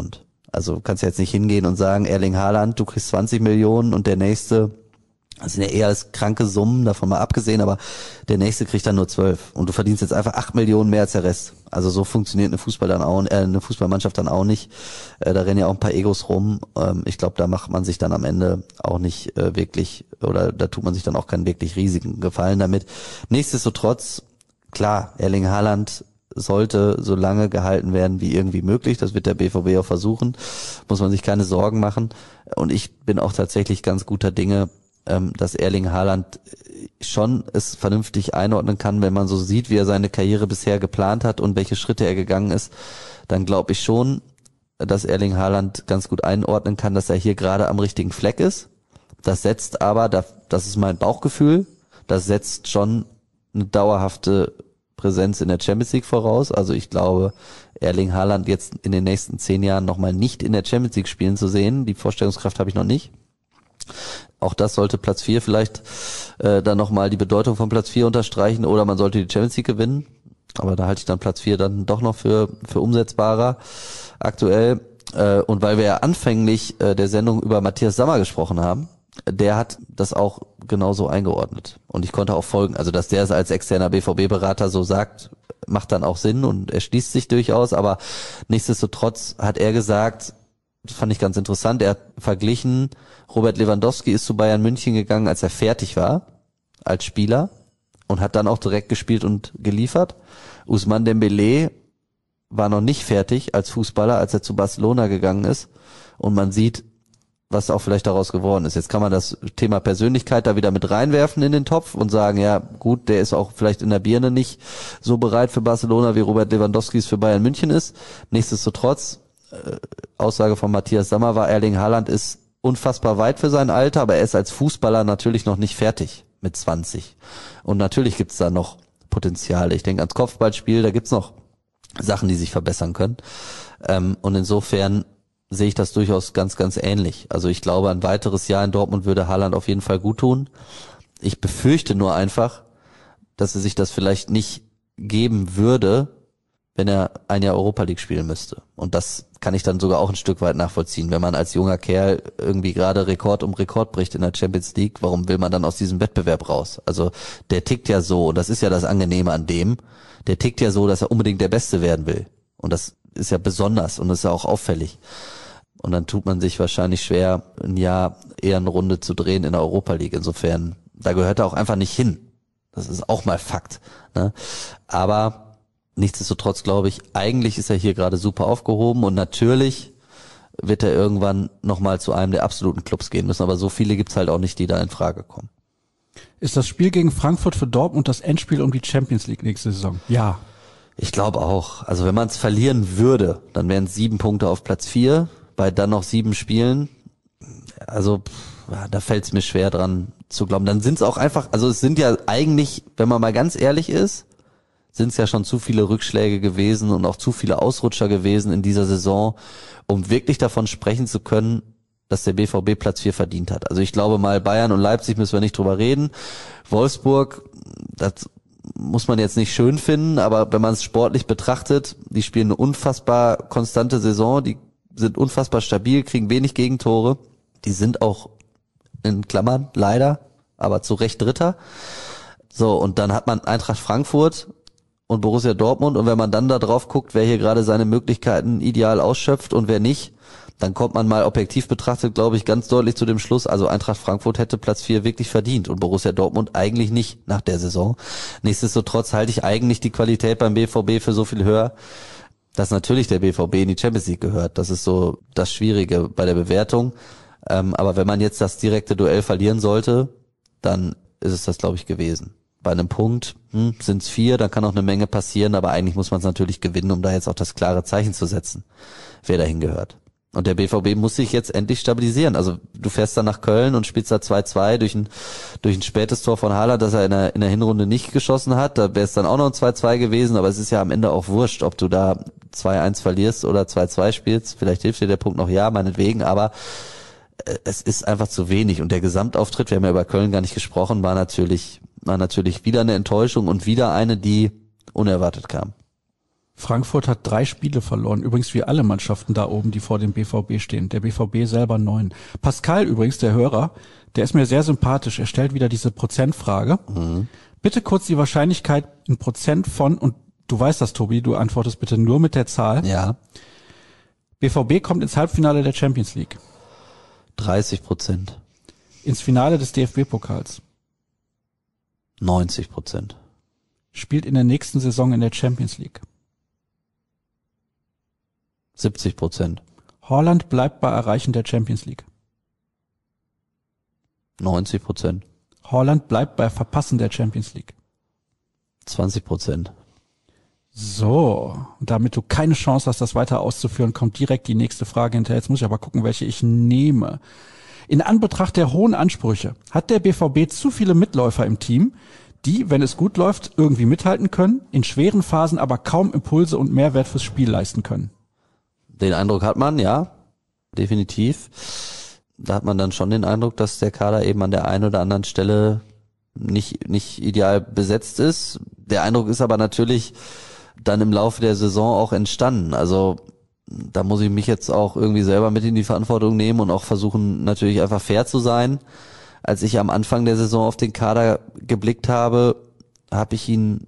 Also du kannst ja jetzt nicht hingehen und sagen, Erling Haaland, du kriegst zwanzig Millionen und der nächste, das sind ja eher als kranke Summen, davon mal abgesehen, aber der nächste kriegt dann nur zwölf und du verdienst jetzt einfach acht Millionen mehr als der Rest. Also so funktioniert eine Fußball dann auch, äh, eine Fußballmannschaft dann auch nicht. Äh, da rennen ja auch ein paar Egos rum. Ähm, ich glaube, da macht man sich dann am Ende auch nicht äh, wirklich, oder da tut man sich dann auch keinen wirklich riesigen Gefallen damit. Nichtsdestotrotz, klar, Erling Haaland sollte so lange gehalten werden wie irgendwie möglich. Das wird der B V B auch versuchen. Muss man sich keine Sorgen machen. Und ich bin auch tatsächlich ganz guter Dinge, ähm, dass Erling Haaland schon es vernünftig einordnen kann, wenn man so sieht, wie er seine Karriere bisher geplant hat und welche Schritte er gegangen ist. Dann glaube ich schon, dass Erling Haaland ganz gut einordnen kann, dass er hier gerade am richtigen Fleck ist. Das setzt aber, das ist mein Bauchgefühl, das setzt schon eine dauerhafte Präsenz in der Champions League voraus. Also ich glaube, Erling Haaland jetzt in den nächsten zehn Jahren nochmal nicht in der Champions League spielen zu sehen. Die Vorstellungskraft habe ich noch nicht. Auch das sollte Platz vier vielleicht äh, dann nochmal die Bedeutung von Platz vier unterstreichen oder man sollte die Champions League gewinnen. Aber da halte ich dann Platz vier dann doch noch für für umsetzbarer aktuell. Äh, und weil wir ja anfänglich äh, der Sendung über Matthias Sammer gesprochen haben, der hat das auch genauso eingeordnet. Und ich konnte auch folgen. Also, dass der es als externer B V B-Berater so sagt, macht dann auch Sinn und erschließt sich durchaus. Aber nichtsdestotrotz hat er gesagt, das fand ich ganz interessant, er hat verglichen, Robert Lewandowski ist zu Bayern München gegangen, als er fertig war, als Spieler, und hat dann auch direkt gespielt und geliefert. Ousmane Dembélé war noch nicht fertig als Fußballer, als er zu Barcelona gegangen ist. Und man sieht, was auch vielleicht daraus geworden ist. Jetzt kann man das Thema Persönlichkeit da wieder mit reinwerfen in den Topf und sagen, ja gut, der ist auch vielleicht in der Birne nicht so bereit für Barcelona, wie Robert Lewandowski es für Bayern München ist. Nichtsdestotrotz, äh, Aussage von Matthias Sammer war, Erling Haaland ist unfassbar weit für sein Alter, aber er ist als Fußballer natürlich noch nicht fertig mit zwanzig. Und natürlich gibt's da noch Potenziale. Ich denke ans Kopfballspiel, da gibt's noch Sachen, die sich verbessern können. Ähm, und insofern sehe ich das durchaus ganz, ganz ähnlich. Also ich glaube, ein weiteres Jahr in Dortmund würde Haaland auf jeden Fall gut tun. Ich befürchte nur einfach, dass er sich das vielleicht nicht geben würde, wenn er ein Jahr Europa League spielen müsste. Und das kann ich dann sogar auch ein Stück weit nachvollziehen. Wenn man als junger Kerl irgendwie gerade Rekord um Rekord bricht in der Champions League, warum will man dann aus diesem Wettbewerb raus? Also der tickt ja so, und das ist ja das Angenehme an dem, der tickt ja so, dass er unbedingt der Beste werden will. Und das ist ja besonders und das ist ja auch auffällig. Und dann tut man sich wahrscheinlich schwer, ein Jahr eher eine Runde zu drehen in der Europa League. Insofern, da gehört er auch einfach nicht hin. Das ist auch mal Fakt, ne? Aber nichtsdestotrotz glaube ich, eigentlich ist er hier gerade super aufgehoben und natürlich wird er irgendwann nochmal zu einem der absoluten Clubs gehen müssen. Aber so viele gibt's halt auch nicht, die da in Frage kommen. Ist das Spiel gegen Frankfurt für Dortmund das Endspiel um die Champions League nächste Saison? Ja. Ich glaube auch. Also wenn man es verlieren würde, dann wären es sieben Punkte auf Platz vier. Bei dann noch sieben Spielen, also pff, da fällt es mir schwer dran zu glauben. Dann sind es auch einfach, also es sind ja eigentlich, wenn man mal ganz ehrlich ist, sind es ja schon zu viele Rückschläge gewesen und auch zu viele Ausrutscher gewesen in dieser Saison, um wirklich davon sprechen zu können, dass der B V B Platz vier verdient hat. Also ich glaube mal, Bayern und Leipzig müssen wir nicht drüber reden. Wolfsburg, das muss man jetzt nicht schön finden, aber wenn man es sportlich betrachtet, die spielen eine unfassbar konstante Saison, die sind unfassbar stabil, kriegen wenig Gegentore. Die sind auch in Klammern leider, aber zu Recht Dritter. So, und dann hat man Eintracht Frankfurt und Borussia Dortmund und wenn man dann da drauf guckt, wer hier gerade seine Möglichkeiten ideal ausschöpft und wer nicht, dann kommt man mal objektiv betrachtet, glaube ich, ganz deutlich zu dem Schluss, also Eintracht Frankfurt hätte Platz vier wirklich verdient und Borussia Dortmund eigentlich nicht nach der Saison. Nichtsdestotrotz halte ich eigentlich die Qualität beim B V B für so viel höher, dass natürlich der B V B in die Champions League gehört. Das ist so das Schwierige bei der Bewertung. Ähm, aber wenn man jetzt das direkte Duell verlieren sollte, dann ist es das, glaube ich, gewesen. Bei einem Punkt hm, sind es vier, dann kann auch eine Menge passieren, aber eigentlich muss man es natürlich gewinnen, um da jetzt auch das klare Zeichen zu setzen, wer dahin gehört. Und der B V B muss sich jetzt endlich stabilisieren. Also du fährst dann nach Köln und spielst da zwei zwei durch ein durch ein spätes Tor von Haaland, das er in der, in der Hinrunde nicht geschossen hat. Da wäre es dann auch noch ein zwei zwei gewesen, aber es ist ja am Ende auch wurscht, ob du da zwei eins verlierst oder zwei zwei spielst. Vielleicht hilft dir der Punkt noch, ja, meinetwegen, aber äh, es ist einfach zu wenig. Und der Gesamtauftritt, wir haben ja über Köln gar nicht gesprochen, war natürlich war natürlich wieder eine Enttäuschung und wieder eine, die unerwartet kam. Frankfurt hat drei Spiele verloren. Übrigens wie alle Mannschaften da oben, die vor dem B V B stehen. Der B V B selber neun. Pascal übrigens, der Hörer, der ist mir sehr sympathisch. Er stellt wieder diese Prozentfrage. Mhm. Bitte kurz die Wahrscheinlichkeit in Prozent von, und du weißt das, Tobi, du antwortest bitte nur mit der Zahl. Ja. B V B kommt ins Halbfinale der Champions League. dreißig Prozent. Ins Finale des D F B-Pokals. neunzig Prozent. Spielt in der nächsten Saison in der Champions League. siebzig Prozent. Haaland bleibt bei Erreichen der Champions League. neunzig Prozent. Haaland bleibt bei Verpassen der Champions League. zwanzig Prozent. So, und damit du keine Chance hast, das weiter auszuführen, kommt direkt die nächste Frage hinterher. Jetzt muss ich aber gucken, welche ich nehme. In Anbetracht der hohen Ansprüche hat der B V B zu viele Mitläufer im Team, die, wenn es gut läuft, irgendwie mithalten können, in schweren Phasen aber kaum Impulse und Mehrwert fürs Spiel leisten können. Den Eindruck hat man, ja, definitiv. Da hat man dann schon den Eindruck, dass der Kader eben an der einen oder anderen Stelle nicht nicht ideal besetzt ist. Der Eindruck ist aber natürlich dann im Laufe der Saison auch entstanden. Also da muss ich mich jetzt auch irgendwie selber mit in die Verantwortung nehmen und auch versuchen, natürlich einfach fair zu sein. Als ich am Anfang der Saison auf den Kader geblickt habe, habe ich ihn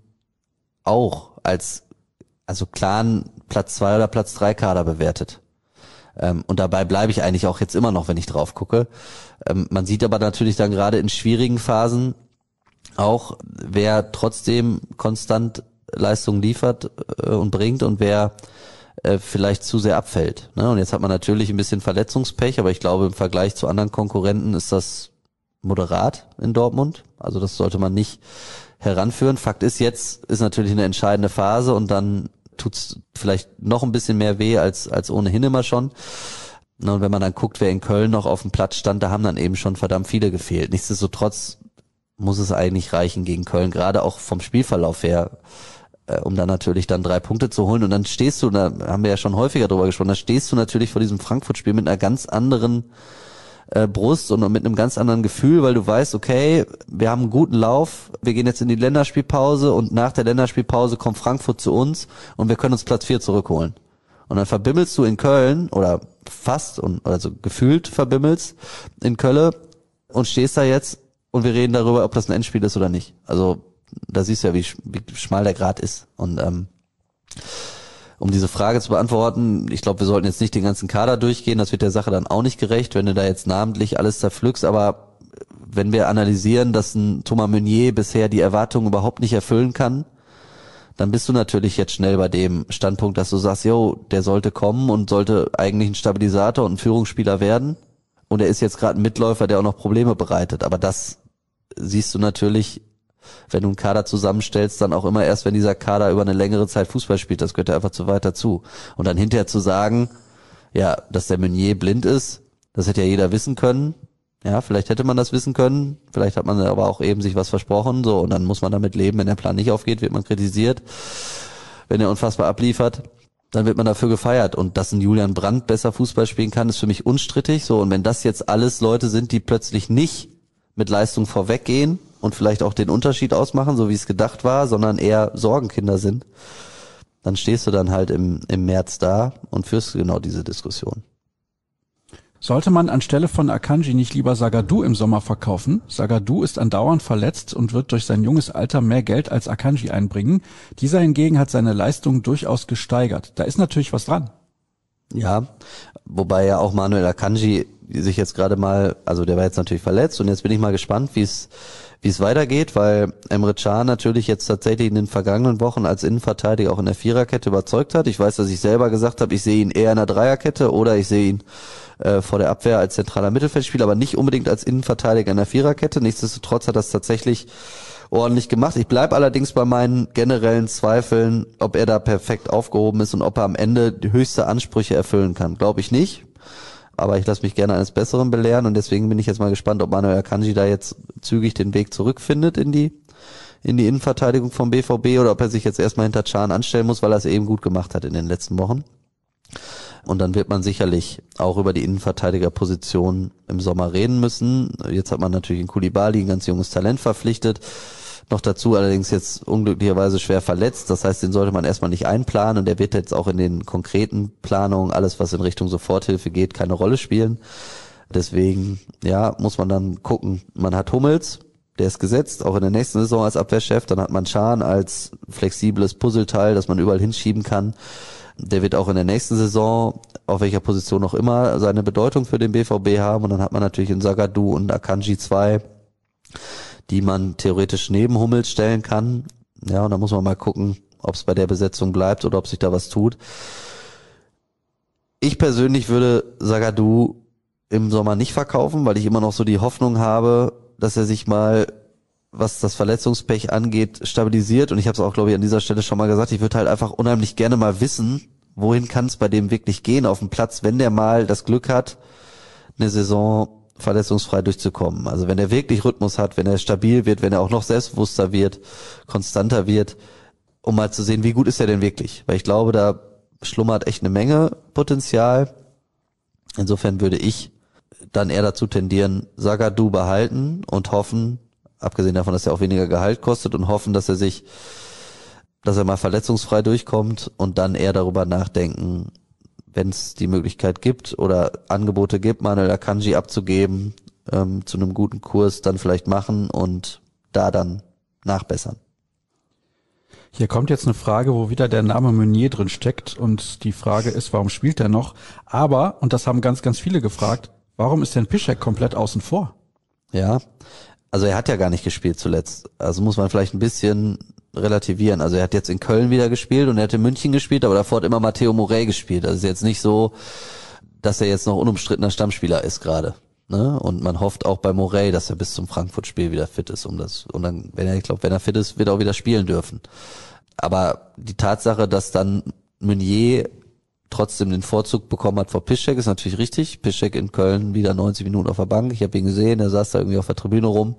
auch als also klaren Platz zwei oder Platz drei Kader bewertet. Ähm, und dabei bleibe ich eigentlich auch jetzt immer noch, wenn ich drauf gucke. Ähm, man sieht aber natürlich dann gerade in schwierigen Phasen auch, wer trotzdem konstant Leistung liefert äh, und bringt und wer äh, vielleicht zu sehr abfällt. Ne? Und jetzt hat man natürlich ein bisschen Verletzungspech, aber ich glaube, im Vergleich zu anderen Konkurrenten ist das moderat in Dortmund. Also das sollte man nicht heranführen. Fakt ist, jetzt ist natürlich eine entscheidende Phase und dann tut's vielleicht noch ein bisschen mehr weh als als ohnehin immer schon. Und wenn man dann guckt, wer in Köln noch auf dem Platz stand, da haben dann eben schon verdammt viele gefehlt. Nichtsdestotrotz muss es eigentlich reichen gegen Köln, gerade auch vom Spielverlauf her, äh, um dann natürlich dann drei Punkte zu holen. Und dann stehst du, da haben wir ja schon häufiger drüber gesprochen, da stehst du natürlich vor diesem Frankfurt-Spiel mit einer ganz anderen äh, Brust und mit einem ganz anderen Gefühl, weil du weißt, okay, wir haben einen guten Lauf, wir gehen jetzt in die Länderspielpause und nach der Länderspielpause kommt Frankfurt zu uns und wir können uns Platz vier zurückholen. Und dann verbimmelst du in Köln oder fast und also gefühlt verbimmelst in Köln und stehst da jetzt und wir reden darüber, ob das ein Endspiel ist oder nicht. Also da siehst du ja, wie, wie schmal der Grat ist. Und ähm, um diese Frage zu beantworten, ich glaube, wir sollten jetzt nicht den ganzen Kader durchgehen, das wird der Sache dann auch nicht gerecht, wenn du da jetzt namentlich alles zerpflückst, aber wenn wir analysieren, dass ein Thomas Meunier bisher die Erwartungen überhaupt nicht erfüllen kann, dann bist du natürlich jetzt schnell bei dem Standpunkt, dass du sagst, jo, der sollte kommen und sollte eigentlich ein Stabilisator und ein Führungsspieler werden und er ist jetzt gerade ein Mitläufer, der auch noch Probleme bereitet, aber das siehst du natürlich, wenn du einen Kader zusammenstellst, dann auch immer erst, wenn dieser Kader über eine längere Zeit Fußball spielt, das gehört ja einfach zu weit dazu. Und dann hinterher zu sagen, ja, dass der Meunier blind ist, das hätte ja jeder wissen können. Ja, vielleicht hätte man das wissen können, vielleicht hat man aber auch eben sich was versprochen, so, und dann muss man damit leben, wenn der Plan nicht aufgeht, wird man kritisiert. Wenn er unfassbar abliefert, dann wird man dafür gefeiert. Und dass ein Julian Brandt besser Fußball spielen kann, ist für mich unstrittig, so. Und wenn das jetzt alles Leute sind, die plötzlich nicht mit Leistung vorweggehen und vielleicht auch den Unterschied ausmachen, so wie es gedacht war, sondern eher Sorgenkinder sind, dann stehst du dann halt im, im März da und führst genau diese Diskussion. Sollte man anstelle von Akanji nicht lieber Zagadou im Sommer verkaufen? Zagadou ist andauernd verletzt und wird durch sein junges Alter mehr Geld als Akanji einbringen. Dieser hingegen hat seine Leistung durchaus gesteigert. Da ist natürlich was dran. Ja, wobei ja auch Manuel Akanji sich jetzt gerade mal, also der war jetzt natürlich verletzt und jetzt bin ich mal gespannt, wie es wie es weitergeht, weil Emre Can natürlich jetzt tatsächlich in den vergangenen Wochen als Innenverteidiger auch in der Viererkette überzeugt hat. Ich weiß, dass ich selber gesagt habe, ich sehe ihn eher in der Dreierkette oder ich sehe ihn äh, vor der Abwehr als zentraler Mittelfeldspieler, aber nicht unbedingt als Innenverteidiger in der Viererkette. Nichtsdestotrotz hat das tatsächlich ordentlich gemacht. Ich bleibe allerdings bei meinen generellen Zweifeln, ob er da perfekt aufgehoben ist und ob er am Ende die höchste Ansprüche erfüllen kann. Glaube ich nicht. Aber ich lasse mich gerne eines Besseren belehren und deswegen bin ich jetzt mal gespannt, ob Manuel Akanji da jetzt zügig den Weg zurückfindet in die in die Innenverteidigung vom B V B oder ob er sich jetzt erstmal hinter Can anstellen muss, weil er es eben gut gemacht hat in den letzten Wochen. Und dann wird man sicherlich auch über die Innenverteidigerposition im Sommer reden müssen. Jetzt hat man natürlich in Koulibaly ein ganz junges Talent verpflichtet. Noch dazu allerdings jetzt unglücklicherweise schwer verletzt. Das heißt, den sollte man erstmal nicht einplanen und der wird jetzt auch in den konkreten Planungen, alles was in Richtung Soforthilfe geht, keine Rolle spielen. Deswegen, ja, muss man dann gucken. Man hat Hummels, der ist gesetzt, auch in der nächsten Saison als Abwehrchef. Dann hat man Can als flexibles Puzzleteil, das man überall hinschieben kann. Der wird auch in der nächsten Saison, auf welcher Position auch immer, seine Bedeutung für den B V B haben. Und dann hat man natürlich in Zagadou und Akanji zwei, die man theoretisch neben Hummels stellen kann. Ja, und da muss man mal gucken, ob es bei der Besetzung bleibt oder ob sich da was tut. Ich persönlich würde Zagadou im Sommer nicht verkaufen, weil ich immer noch so die Hoffnung habe, dass er sich mal, was das Verletzungspech angeht, stabilisiert. Und ich habe es auch, glaube ich, an dieser Stelle schon mal gesagt, ich würde halt einfach unheimlich gerne mal wissen, wohin kann es bei dem wirklich gehen auf dem Platz, wenn der mal das Glück hat, eine Saison verletzungsfrei durchzukommen. Also wenn er wirklich Rhythmus hat, wenn er stabil wird, wenn er auch noch selbstbewusster wird, konstanter wird, um mal zu sehen, wie gut ist er denn wirklich. Weil ich glaube, da schlummert echt eine Menge Potenzial. Insofern würde ich dann eher dazu tendieren, Zagadou behalten und hoffen, abgesehen davon, dass er auch weniger Gehalt kostet, und hoffen, dass er sich, dass er mal verletzungsfrei durchkommt und dann eher darüber nachdenken, wenn es die Möglichkeit gibt oder Angebote gibt, Manuel Akanji abzugeben, ähm, zu einem guten Kurs, dann vielleicht machen und da dann nachbessern. Hier kommt jetzt eine Frage, wo wieder der Name Meunier drin steckt, und die Frage ist, warum spielt er noch? Aber, und das haben ganz, ganz viele gefragt, warum ist denn Piszczek komplett außen vor? Ja, also er hat ja gar nicht gespielt zuletzt. Also muss man vielleicht ein bisschen relativieren. Also er hat jetzt in Köln wieder gespielt und er hat in München gespielt, aber davor hat immer Matteo Morey gespielt. Also ist jetzt nicht so, dass er jetzt noch unumstrittener Stammspieler ist gerade. Ne? Und man hofft auch bei Morey, dass er bis zum Frankfurt-Spiel wieder fit ist, um das, und dann, wenn er, ich glaube, wenn er fit ist, wird er auch wieder spielen dürfen. Aber die Tatsache, dass dann Meunier trotzdem den Vorzug bekommen hat vor Piszczek, ist natürlich richtig. Piszczek in Köln wieder neunzig Minuten auf der Bank. Ich habe ihn gesehen, er saß da irgendwie auf der Tribüne rum.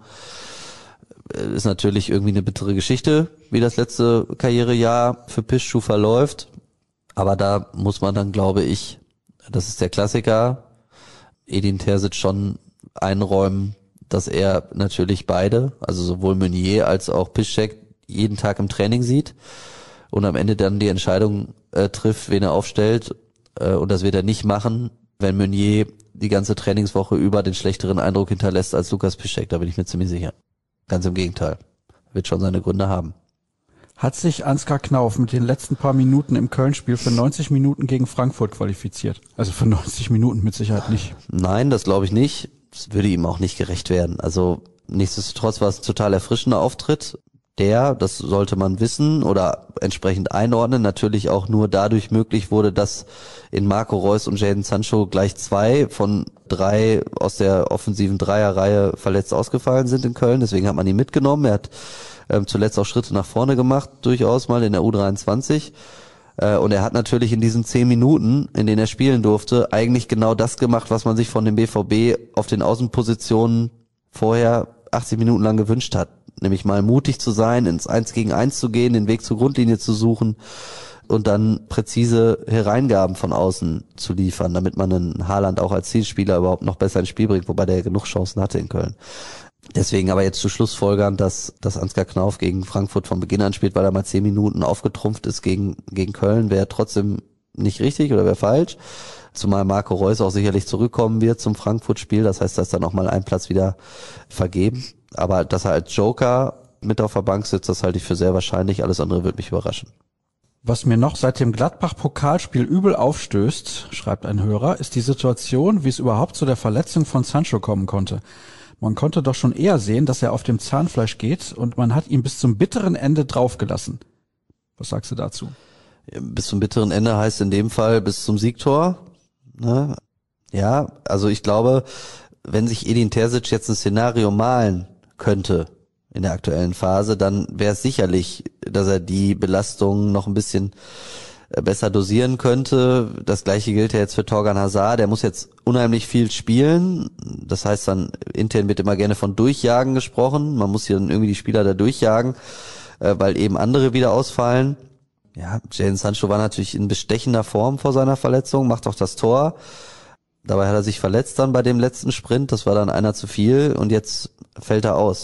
Ist natürlich irgendwie eine bittere Geschichte, wie das letzte Karrierejahr für Piszczek verläuft. Aber da muss man dann, glaube ich, das ist der Klassiker, Edin Terzic schon einräumen, dass er natürlich beide, also sowohl Meunier als auch Piszczek, jeden Tag im Training sieht und am Ende dann die Entscheidung äh, trifft, wen er aufstellt. Äh, und das wird er nicht machen, wenn Meunier die ganze Trainingswoche über den schlechteren Eindruck hinterlässt als Lukas Piszczek. Da bin ich mir ziemlich sicher. Ganz im Gegenteil. Wird schon seine Gründe haben. Hat sich Ansgar Knauf mit den letzten paar Minuten im Köln-Spiel für neunzig Minuten gegen Frankfurt qualifiziert? Also für neunzig Minuten mit Sicherheit nicht. Nein, das glaube ich nicht. Das würde ihm auch nicht gerecht werden. Also nichtsdestotrotz war es ein total erfrischender Auftritt, der, das sollte man wissen oder entsprechend einordnen, natürlich auch nur dadurch möglich wurde, dass in Marco Reus und Jadon Sancho gleich zwei von drei aus der offensiven Dreierreihe verletzt ausgefallen sind in Köln. Deswegen hat man ihn mitgenommen. Er hat ähm, zuletzt auch Schritte nach vorne gemacht, durchaus mal in der U dreiundzwanzig. Äh, und er hat natürlich in diesen zehn Minuten, in denen er spielen durfte, eigentlich genau das gemacht, was man sich von dem B V B auf den Außenpositionen vorher achtzig Minuten lang gewünscht hat. Nämlich mal mutig zu sein, ins Eins gegen Eins zu gehen, den Weg zur Grundlinie zu suchen und dann präzise Hereingaben von außen zu liefern, damit man einen Haaland auch als Zielspieler überhaupt noch besser ins Spiel bringt, wobei der genug Chancen hatte in Köln. Deswegen aber jetzt zu Schlussfolgern, dass, dass Ansgar Knauf gegen Frankfurt von Beginn an spielt, weil er mal zehn Minuten aufgetrumpft ist gegen, gegen Köln, wäre trotzdem nicht richtig oder wäre falsch. Zumal Marco Reus auch sicherlich zurückkommen wird zum Frankfurt-Spiel. Das heißt, da ist dann noch mal ein Platz wieder vergeben. Aber dass er als Joker mit auf der Bank sitzt, das halte ich für sehr wahrscheinlich. Alles andere würde mich überraschen. Was mir noch seit dem Gladbach-Pokalspiel übel aufstößt, schreibt ein Hörer, ist die Situation, wie es überhaupt zu der Verletzung von Sancho kommen konnte. Man konnte doch schon eher sehen, dass er auf dem Zahnfleisch geht, und man hat ihn bis zum bitteren Ende draufgelassen. Was sagst du dazu? Bis zum bitteren Ende heißt in dem Fall bis zum Siegtor. Ne? Ja, also ich glaube, wenn sich Edin Terzic jetzt ein Szenario malen könnte in der aktuellen Phase, dann wäre es sicherlich, dass er die Belastung noch ein bisschen besser dosieren könnte. Das gleiche gilt ja jetzt für Torgan Hazard. Der muss jetzt unheimlich viel spielen. Das heißt dann, intern wird immer gerne von Durchjagen gesprochen. Man muss hier dann irgendwie die Spieler da durchjagen, weil eben andere wieder ausfallen. Ja, Jadon Sancho war natürlich in bestechender Form vor seiner Verletzung, macht auch das Tor. Dabei hat er sich verletzt dann bei dem letzten Sprint. Das war dann einer zu viel und jetzt fällt er aus.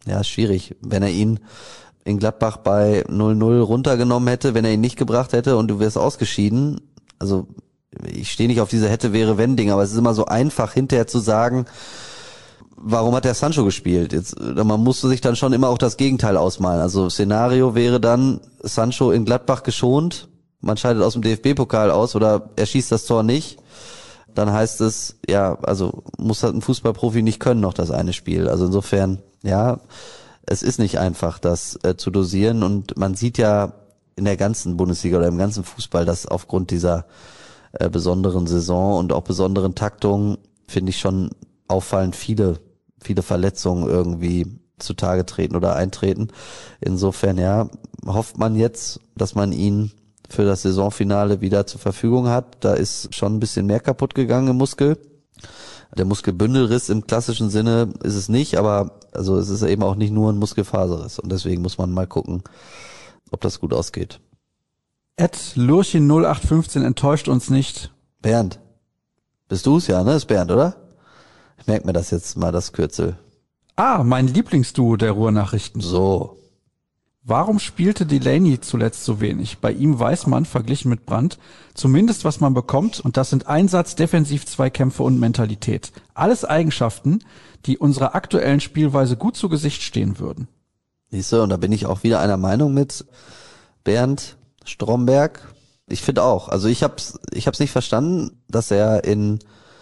Ja, schwierig. Wenn er ihn in Gladbach bei null null runtergenommen hätte, wenn er ihn nicht gebracht hätte und du wärst ausgeschieden, also ich stehe nicht auf diese Hätte-wäre-wenn-Ding, aber es ist immer so einfach hinterher zu sagen, warum hat der Sancho gespielt? Jetzt, man musste sich dann schon immer auch das Gegenteil ausmalen. Also Szenario wäre dann Sancho in Gladbach geschont, man scheidet aus dem D F B-Pokal aus oder er schießt das Tor nicht. Dann heißt es, ja, also muss halt ein Fußballprofi nicht können noch das eine Spiel. Also insofern, ja, es ist nicht einfach, das äh, zu dosieren und man sieht ja in der ganzen Bundesliga oder im ganzen Fußball, dass aufgrund dieser äh, besonderen Saison und auch besonderen Taktungen, finde ich schon auffallend viele, viele Verletzungen irgendwie zutage treten oder eintreten. Insofern, ja, hofft man jetzt, dass man ihn für das Saisonfinale wieder zur Verfügung hat. Da ist schon ein bisschen mehr kaputt gegangen im Muskel. Der Muskelbündelriss im klassischen Sinne ist es nicht, aber also es ist eben auch nicht nur ein Muskelfaserriss und deswegen muss man mal gucken, ob das gut ausgeht. Ed Lurchen null acht fünfzehn enttäuscht uns nicht. Bernd, bist du's ja, ne? Ist Bernd, oder? Ich merke mir das jetzt mal, das Kürzel. Ah, mein Lieblingsduo der Ruhrnachrichten. So. Warum spielte Delaney zuletzt so wenig? Bei ihm weiß man, verglichen mit Brandt, zumindest was man bekommt, und das sind Einsatz, Defensiv-Zweikämpfe und Mentalität. Alles Eigenschaften, die unserer aktuellen Spielweise gut zu Gesicht stehen würden. Siehst du, und da bin ich auch wieder einer Meinung mit Bernd Stromberg. Ich finde auch, also ich hab's, ich hab's nicht verstanden, dass er in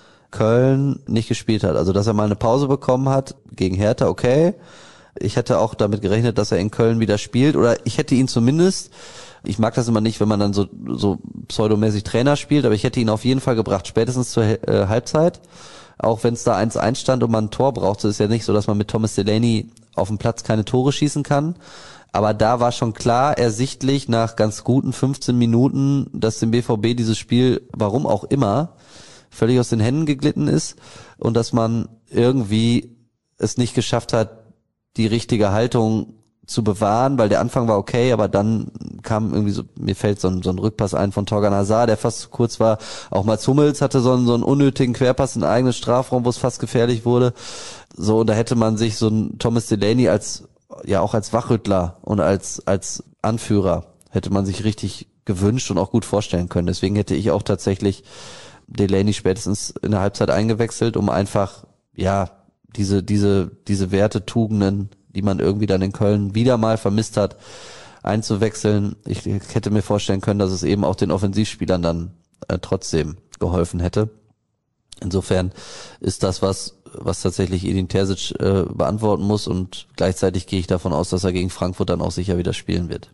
Köln nicht gespielt hat. Also dass er mal eine Pause bekommen hat gegen Hertha, okay. Ich hätte auch damit gerechnet, dass er in Köln wieder spielt, oder ich hätte ihn zumindest, ich mag das immer nicht, wenn man dann so so pseudomäßig Trainer spielt, aber ich hätte ihn auf jeden Fall gebracht, spätestens zur äh, Halbzeit, auch wenn es da eins eins stand und man ein Tor brauchte. Es ist ja nicht so, dass man mit Thomas Delaney auf dem Platz keine Tore schießen kann, aber da war schon klar ersichtlich nach ganz guten fünfzehn Minuten, dass dem B V B dieses Spiel, warum auch immer, völlig aus den Händen geglitten ist und dass man irgendwie es nicht geschafft hat, die richtige Haltung zu bewahren, weil der Anfang war okay, aber dann kam irgendwie so, mir fällt so ein, so ein Rückpass ein von Torgan Hazard, der fast zu kurz war. Auch Mats Hummels hatte so einen, so einen unnötigen Querpass in den eigenen Strafraum, wo es fast gefährlich wurde. So, und da hätte man sich so einen Thomas Delaney als, ja auch als Wachrüttler und als, als Anführer hätte man sich richtig gewünscht und auch gut vorstellen können. Deswegen hätte ich auch tatsächlich Delaney spätestens in der Halbzeit eingewechselt, um einfach, ja, diese, diese, diese Werte, Tugenden, die man irgendwie dann in Köln wieder mal vermisst hat, einzuwechseln. Ich hätte mir vorstellen können, dass es eben auch den Offensivspielern dann äh, trotzdem geholfen hätte. Insofern ist das was, was tatsächlich Edin Terzic äh, beantworten muss, und gleichzeitig gehe ich davon aus, dass er gegen Frankfurt dann auch sicher wieder spielen wird.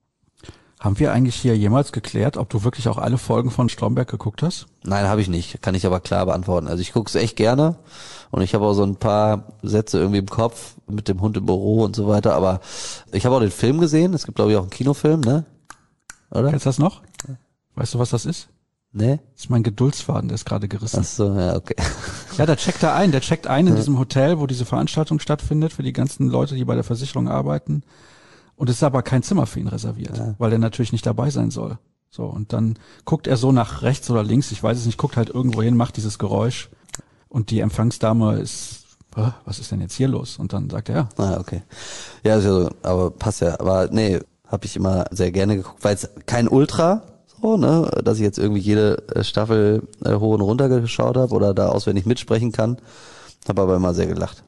Haben wir eigentlich hier jemals geklärt, ob du wirklich auch alle Folgen von Stromberg geguckt hast? Nein, habe ich nicht. Kann ich aber klar beantworten. Also ich gucke es echt gerne und ich habe auch so ein paar Sätze irgendwie im Kopf mit dem Hund im Büro und so weiter. Aber ich habe auch den Film gesehen. Es gibt, glaube ich, auch einen Kinofilm, ne? Oder? Kennst du das noch? Weißt du, was das ist? Nee? Das ist mein Geduldsfaden, der ist gerade gerissen. Ach so, ja, okay. Ja, der checkt da ein. Der checkt ein in diesem Hotel, wo diese Veranstaltung stattfindet, für die ganzen Leute, die bei der Versicherung arbeiten. Und es ist aber kein Zimmer für ihn reserviert, ja, weil er natürlich nicht dabei sein soll. So, und dann guckt er so nach rechts oder links, ich weiß es nicht, guckt halt irgendwo hin, macht dieses Geräusch, und die Empfangsdame ist, was ist denn jetzt hier los? Und dann sagt er, ja. Ah, okay. Ja, ist ja so, aber passt ja. Aber nee, habe ich immer sehr gerne geguckt, weil es kein Ultra, so, ne, dass ich jetzt irgendwie jede Staffel äh, hoch und runter geschaut habe oder da auswendig mitsprechen kann. Habe aber immer sehr gelacht.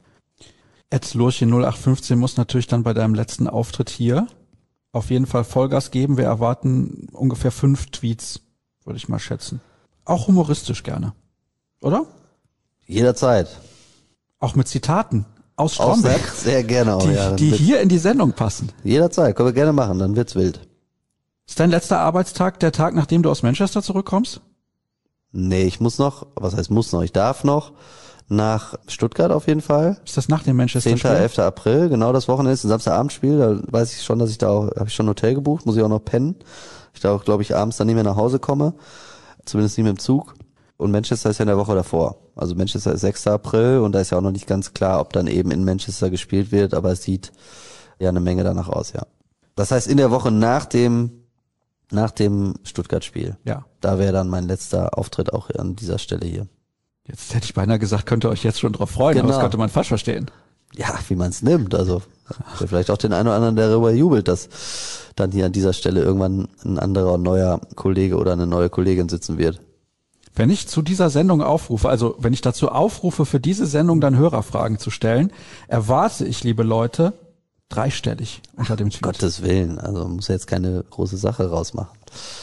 Ed Lurchen null acht fünfzehn muss natürlich dann bei deinem letzten Auftritt hier auf jeden Fall Vollgas geben. Wir erwarten ungefähr fünf Tweets, würde ich mal schätzen. Auch humoristisch gerne, oder? Jederzeit. Auch mit Zitaten aus Stromberg. Auch sehr, sehr gerne auch, die, ja. Die hier in die Sendung passen. Jederzeit, können wir gerne machen, dann wird's wild. Ist dein letzter Arbeitstag der Tag, nachdem du aus Manchester zurückkommst? Nee, ich muss noch, was heißt muss noch, ich darf noch nach Stuttgart auf jeden Fall. Ist das nach dem Manchester-Spiel? zehnten elften April, genau, das Wochenende ist ein Samstagabendspiel, da weiß ich schon, dass ich da auch, habe ich schon ein Hotel gebucht, muss ich auch noch pennen. Ich da auch, glaube ich, abends dann nicht mehr nach Hause komme, zumindest nicht mit dem Zug. Und Manchester ist ja in der Woche davor. Also Manchester ist sechsten April und da ist ja auch noch nicht ganz klar, ob dann eben in Manchester gespielt wird, aber es sieht ja eine Menge danach aus, ja. Das heißt, in der Woche nach dem nach dem Stuttgart-Spiel. Ja. Da wäre dann mein letzter Auftritt auch an dieser Stelle hier. Jetzt hätte ich beinahe gesagt, könnt ihr euch jetzt schon drauf freuen, Genau. aber das könnte man falsch verstehen. Ja, wie man es nimmt. Also vielleicht auch den einen oder anderen, der darüber jubelt, dass dann hier an dieser Stelle irgendwann ein anderer neuer Kollege oder eine neue Kollegin sitzen wird. Wenn ich zu dieser Sendung aufrufe, also wenn ich dazu aufrufe, für diese Sendung dann Hörerfragen zu stellen, erwarte ich, liebe Leute, dreistellig unter dem Tweet. Gottes Willen, also man muss ja jetzt keine große Sache rausmachen.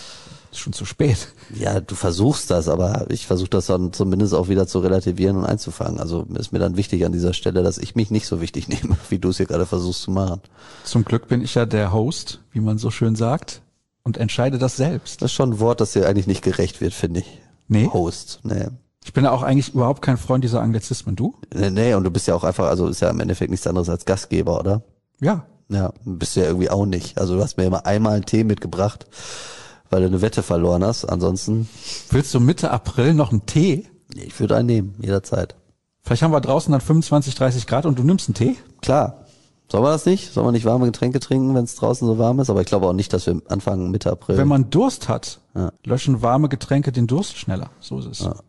Ist schon zu spät. Ja, du versuchst das, aber ich versuche das dann zumindest auch wieder zu relativieren und einzufangen. Also ist mir dann wichtig an dieser Stelle, dass ich mich nicht so wichtig nehme, wie du es hier gerade versuchst zu machen. Zum Glück bin ich ja der Host, wie man so schön sagt, und entscheide das selbst. Das ist schon ein Wort, das dir eigentlich nicht gerecht wird, finde ich. Nee. Host, nee. Ich bin ja auch eigentlich überhaupt kein Freund dieser Anglizismen. Du? Nee, nee, und du bist ja auch einfach, also ist ja im Endeffekt nichts anderes als Gastgeber, oder? Ja. Ja, bist du ja irgendwie auch nicht. Also du hast mir immer einmal einen Tee mitgebracht, weil du eine Wette verloren hast. Ansonsten. Willst du Mitte April noch einen Tee? Ich würde einen nehmen, jederzeit. Vielleicht haben wir draußen dann fünfundzwanzig, dreißig Grad und du nimmst einen Tee? Klar. Sollen wir das nicht? Sollen wir nicht warme Getränke trinken, wenn es draußen so warm ist? Aber ich glaube auch nicht, dass wir anfangen Mitte April. Wenn man Durst hat, ja. löschen warme Getränke den Durst schneller. So ist es. Ja.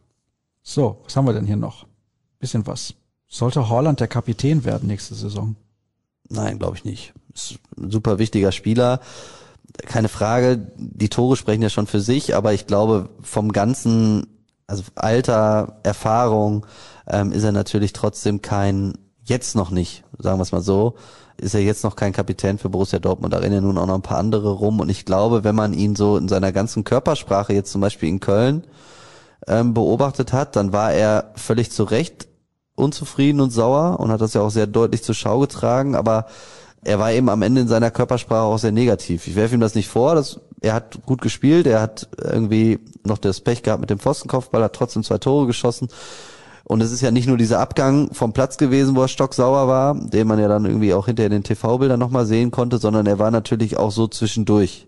So, was haben wir denn hier noch? Bisschen was. Sollte Haaland der Kapitän werden nächste Saison? Nein, glaube ich nicht. Ist ein super wichtiger Spieler. Keine Frage, die Tore sprechen ja schon für sich, aber ich glaube vom ganzen, also Alter, Erfahrung, ähm, ist er natürlich trotzdem kein, jetzt noch nicht, sagen wir es mal so, ist er jetzt noch kein Kapitän für Borussia Dortmund. Da rennen ja nun auch noch ein paar andere rum und ich glaube, wenn man ihn so in seiner ganzen Körpersprache jetzt zum Beispiel in Köln ähm, beobachtet hat, dann war er völlig zu Recht unzufrieden und sauer und hat das ja auch sehr deutlich zur Schau getragen, aber er war eben am Ende in seiner Körpersprache auch sehr negativ. Ich werfe ihm das nicht vor, dass er hat gut gespielt, er hat irgendwie noch das Pech gehabt mit dem Pfostenkopfball, hat trotzdem zwei Tore geschossen. Und es ist ja nicht nur dieser Abgang vom Platz gewesen, wo er stocksauer war, den man ja dann irgendwie auch hinter den T V-Bildern nochmal sehen konnte, sondern er war natürlich auch so zwischendurch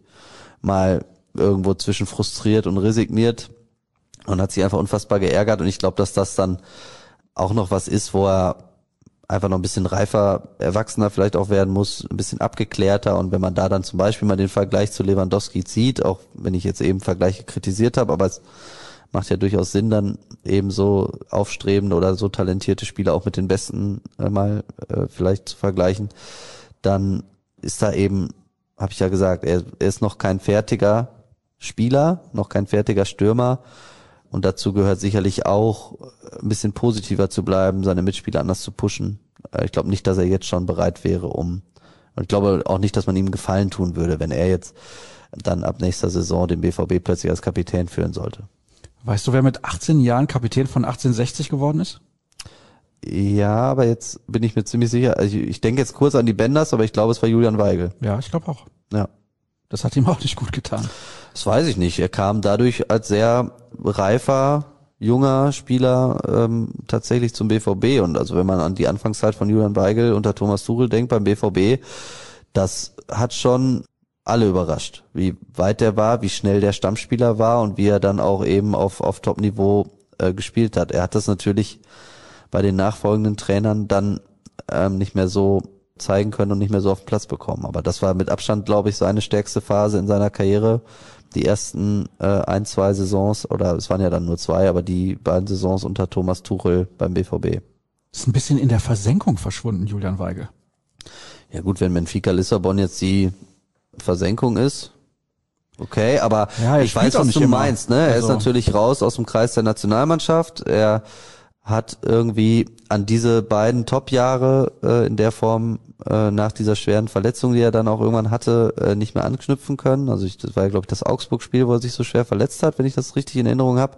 mal irgendwo zwischen frustriert und resigniert und hat sich einfach unfassbar geärgert. Und ich glaube, dass das dann auch noch was ist, wo er einfach noch ein bisschen reifer, erwachsener vielleicht auch werden muss, ein bisschen abgeklärter. Und wenn man da dann zum Beispiel mal den Vergleich zu Lewandowski zieht, auch wenn ich jetzt eben Vergleiche kritisiert habe, aber es macht ja durchaus Sinn, dann eben so aufstrebende oder so talentierte Spieler auch mit den Besten äh, mal äh, vielleicht zu vergleichen, dann ist da eben, habe ich ja gesagt, er, er ist noch kein fertiger Spieler, noch kein fertiger Stürmer. Und dazu gehört sicherlich auch, ein bisschen positiver zu bleiben, seine Mitspieler anders zu pushen. Ich glaube nicht, dass er jetzt schon bereit wäre, um, und ich glaube auch nicht, dass man ihm einen Gefallen tun würde, wenn er jetzt dann ab nächster Saison den B V B plötzlich als Kapitän führen sollte. Weißt du, wer mit achtzehn Jahren Kapitän von achtzehnhundertsechzig geworden ist? Ja, aber jetzt bin ich mir ziemlich sicher, also ich, ich denke jetzt kurz an die Benders, aber ich glaube, es war Julian Weigel. Ja, ich glaube auch. Ja. Das hat ihm auch nicht gut getan. Das weiß ich nicht. Er kam dadurch als sehr reifer, junger Spieler ähm, tatsächlich zum B V B. Und also wenn man an die Anfangszeit von Julian Weigel unter Thomas Tuchel denkt beim B V B, das hat schon alle überrascht, wie weit der war, wie schnell der Stammspieler war und wie er dann auch eben auf auf Top-Niveau äh, gespielt hat. Er hat das natürlich bei den nachfolgenden Trainern dann ähm, nicht mehr so zeigen können und nicht mehr so auf den Platz bekommen. Aber das war mit Abstand, glaube ich, seine stärkste Phase in seiner Karriere. Die ersten äh, ein, zwei Saisons, oder es waren ja dann nur zwei, aber die beiden Saisons unter Thomas Tuchel beim B V B. Ist ein bisschen in der Versenkung verschwunden, Julian Weigel. Ja gut, wenn Benfica Lissabon jetzt die Versenkung ist, okay, aber ja, ich weiß, was du immer. meinst, ne? Er also. ist natürlich raus aus dem Kreis der Nationalmannschaft. Er hat irgendwie an diese beiden Top-Jahre äh, in der Form äh, nach dieser schweren Verletzung, die er dann auch irgendwann hatte, äh, nicht mehr anknüpfen können. Also ich, das war ja, glaube ich, das Augsburg-Spiel, wo er sich so schwer verletzt hat, wenn ich das richtig in Erinnerung habe.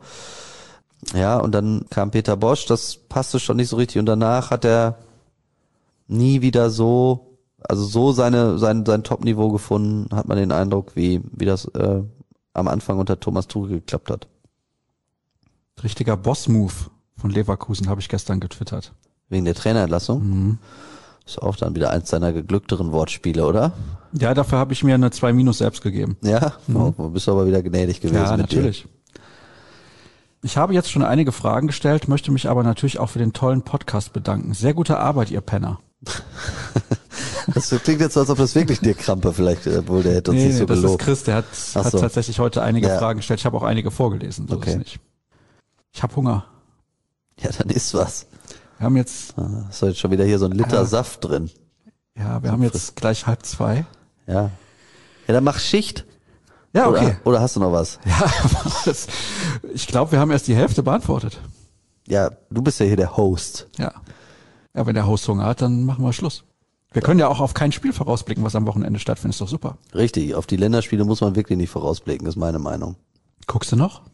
Ja, und dann kam Peter Bosch, das passte schon nicht so richtig. Und danach hat er nie wieder so, also so seine sein sein Top-Niveau gefunden, hat man den Eindruck, wie wie das äh, am Anfang unter Thomas Tuchel geklappt hat. Richtiger Boss-Move von Leverkusen, habe ich gestern getwittert. Wegen der Trainerentlassung? Mhm. Ist auch dann wieder eins seiner geglückteren Wortspiele, oder? Ja, dafür habe ich mir eine zwei Minus selbst gegeben. Ja? Mhm. Oh, bist du aber wieder gnädig gewesen ja, mit natürlich. Dir. Ich habe jetzt schon einige Fragen gestellt, möchte mich aber natürlich auch für den tollen Podcast bedanken. Sehr gute Arbeit, ihr Penner. Das klingt jetzt so, als ob das wirklich dir Krampe vielleicht, obwohl der hätte uns nee, nicht so das gelobt. ist Chris, der hat, hat so. tatsächlich heute einige ja. Fragen gestellt. Ich habe auch einige vorgelesen, so okay. ist es nicht. Ich habe Hunger. Ja, dann isst was. Wir haben jetzt... Ah, ist jetzt schon wieder hier so ein Liter ja. Saft drin. Ja, wir haben jetzt gleich halb zwei. Ja. Ja, dann mach Schicht. Ja, okay. Oder, oder hast du noch was? Ja, das, ich glaube, wir haben erst die Hälfte beantwortet. Ja, du bist ja hier der Host. Ja. Ja, wenn der Host Hunger hat, dann machen wir Schluss. Wir können ja auch auf kein Spiel vorausblicken, was am Wochenende stattfindet. Ist doch super. Richtig, auf die Länderspiele muss man wirklich nicht vorausblicken, ist meine Meinung. Guckst du noch?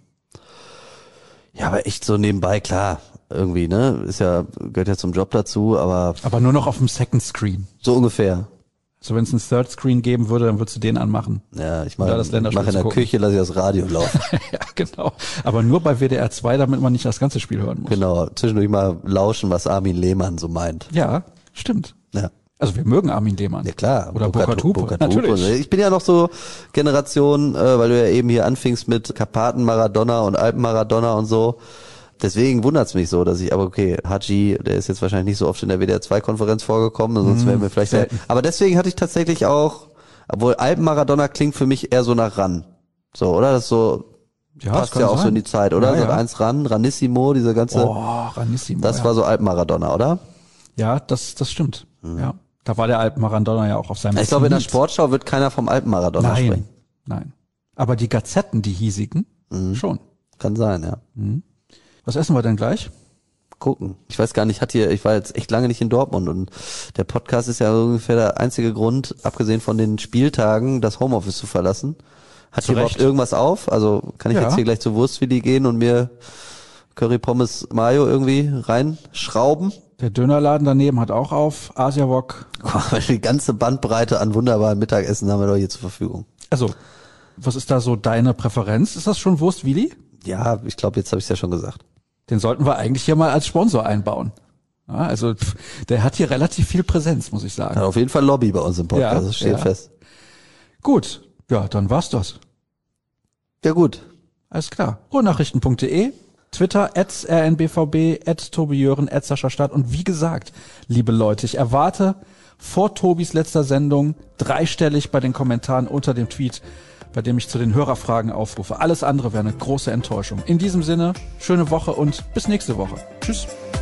Ja, aber echt so nebenbei, klar. Irgendwie, ne? Ist ja, gehört ja zum Job dazu, aber. Aber nur noch auf dem Second Screen. So ungefähr. Also wenn es einen Third Screen geben würde, dann würdest du den anmachen. Ja, ich mache das mach in der gucken. Küche, lasse ich das Radio laufen. Ja, genau. Aber nur bei W D R zwei, damit man nicht das ganze Spiel hören muss. Genau, zwischendurch mal lauschen, was Armin Lehmann so meint. Ja, stimmt. Ja. Also wir mögen Armin Lehmann. Ja klar. Oder Burkhard Hupe. Natürlich. Ich bin ja noch so Generation, äh, weil du ja eben hier anfingst mit Karpaten Maradona und Alpen Maradona und so. Deswegen wundert's mich so, dass ich, aber okay, Haji, der ist jetzt wahrscheinlich nicht so oft in der W D R zwei Konferenz vorgekommen, sonst wären wir vielleicht, selten. aber deswegen hatte ich tatsächlich auch, obwohl Alpen Maradona klingt für mich eher so nach ran. So, oder? Das ist so, Ja, passt kann ja auch sein. so in die Zeit, oder? Ja, So ja. eins ran, Ranissimo, diese ganze, Oh, Ranissimo. das ja. war so Alpen Maradona, oder? Ja, das, das stimmt. Ja. Da war der Alpen Maradona ja auch auf seinem Ich glaube, in der Zenit. Sportschau wird keiner vom Alpen Maradona Nein, sprechen. nein. Aber die Gazetten, die hiesigen, schon. Kann sein, ja. Was essen wir denn gleich? Gucken. Ich weiß gar nicht, hat hier, ich war jetzt echt lange nicht in Dortmund und der Podcast ist ja ungefähr der einzige Grund, abgesehen von den Spieltagen, das Homeoffice zu verlassen. Hat Zu hier Recht. überhaupt irgendwas auf? Also kann ich Ja. jetzt hier gleich zu Wurstwilli gehen und mir Curry Pommes Mayo irgendwie reinschrauben? Der Dönerladen daneben hat auch auf. Asia Wok. Guck mal, die ganze Bandbreite an wunderbaren Mittagessen haben wir doch hier zur Verfügung. Also, was ist da so deine Präferenz? Ist das schon Wurstwilli? Ja, ich glaube, jetzt habe ich es ja schon gesagt. Den sollten wir eigentlich hier mal als Sponsor einbauen. Ja, also, pff, der hat hier relativ viel Präsenz, muss ich sagen. Hat auf jeden Fall Lobby bei uns im Podcast, Ja, das steht ja. fest. Gut. Ja, dann war's das. Ja gut. Alles klar. ruhrnachrichten punkt de, Twitter, at r n b v b, at Tobi Jören, at Sascha Stadt. Und wie gesagt, liebe Leute, ich erwarte vor Tobis letzter Sendung dreistellig bei den Kommentaren unter dem Tweet, bei dem ich zu den Hörerfragen aufrufe. Alles andere wäre eine große Enttäuschung. In diesem Sinne, schöne Woche und bis nächste Woche. Tschüss.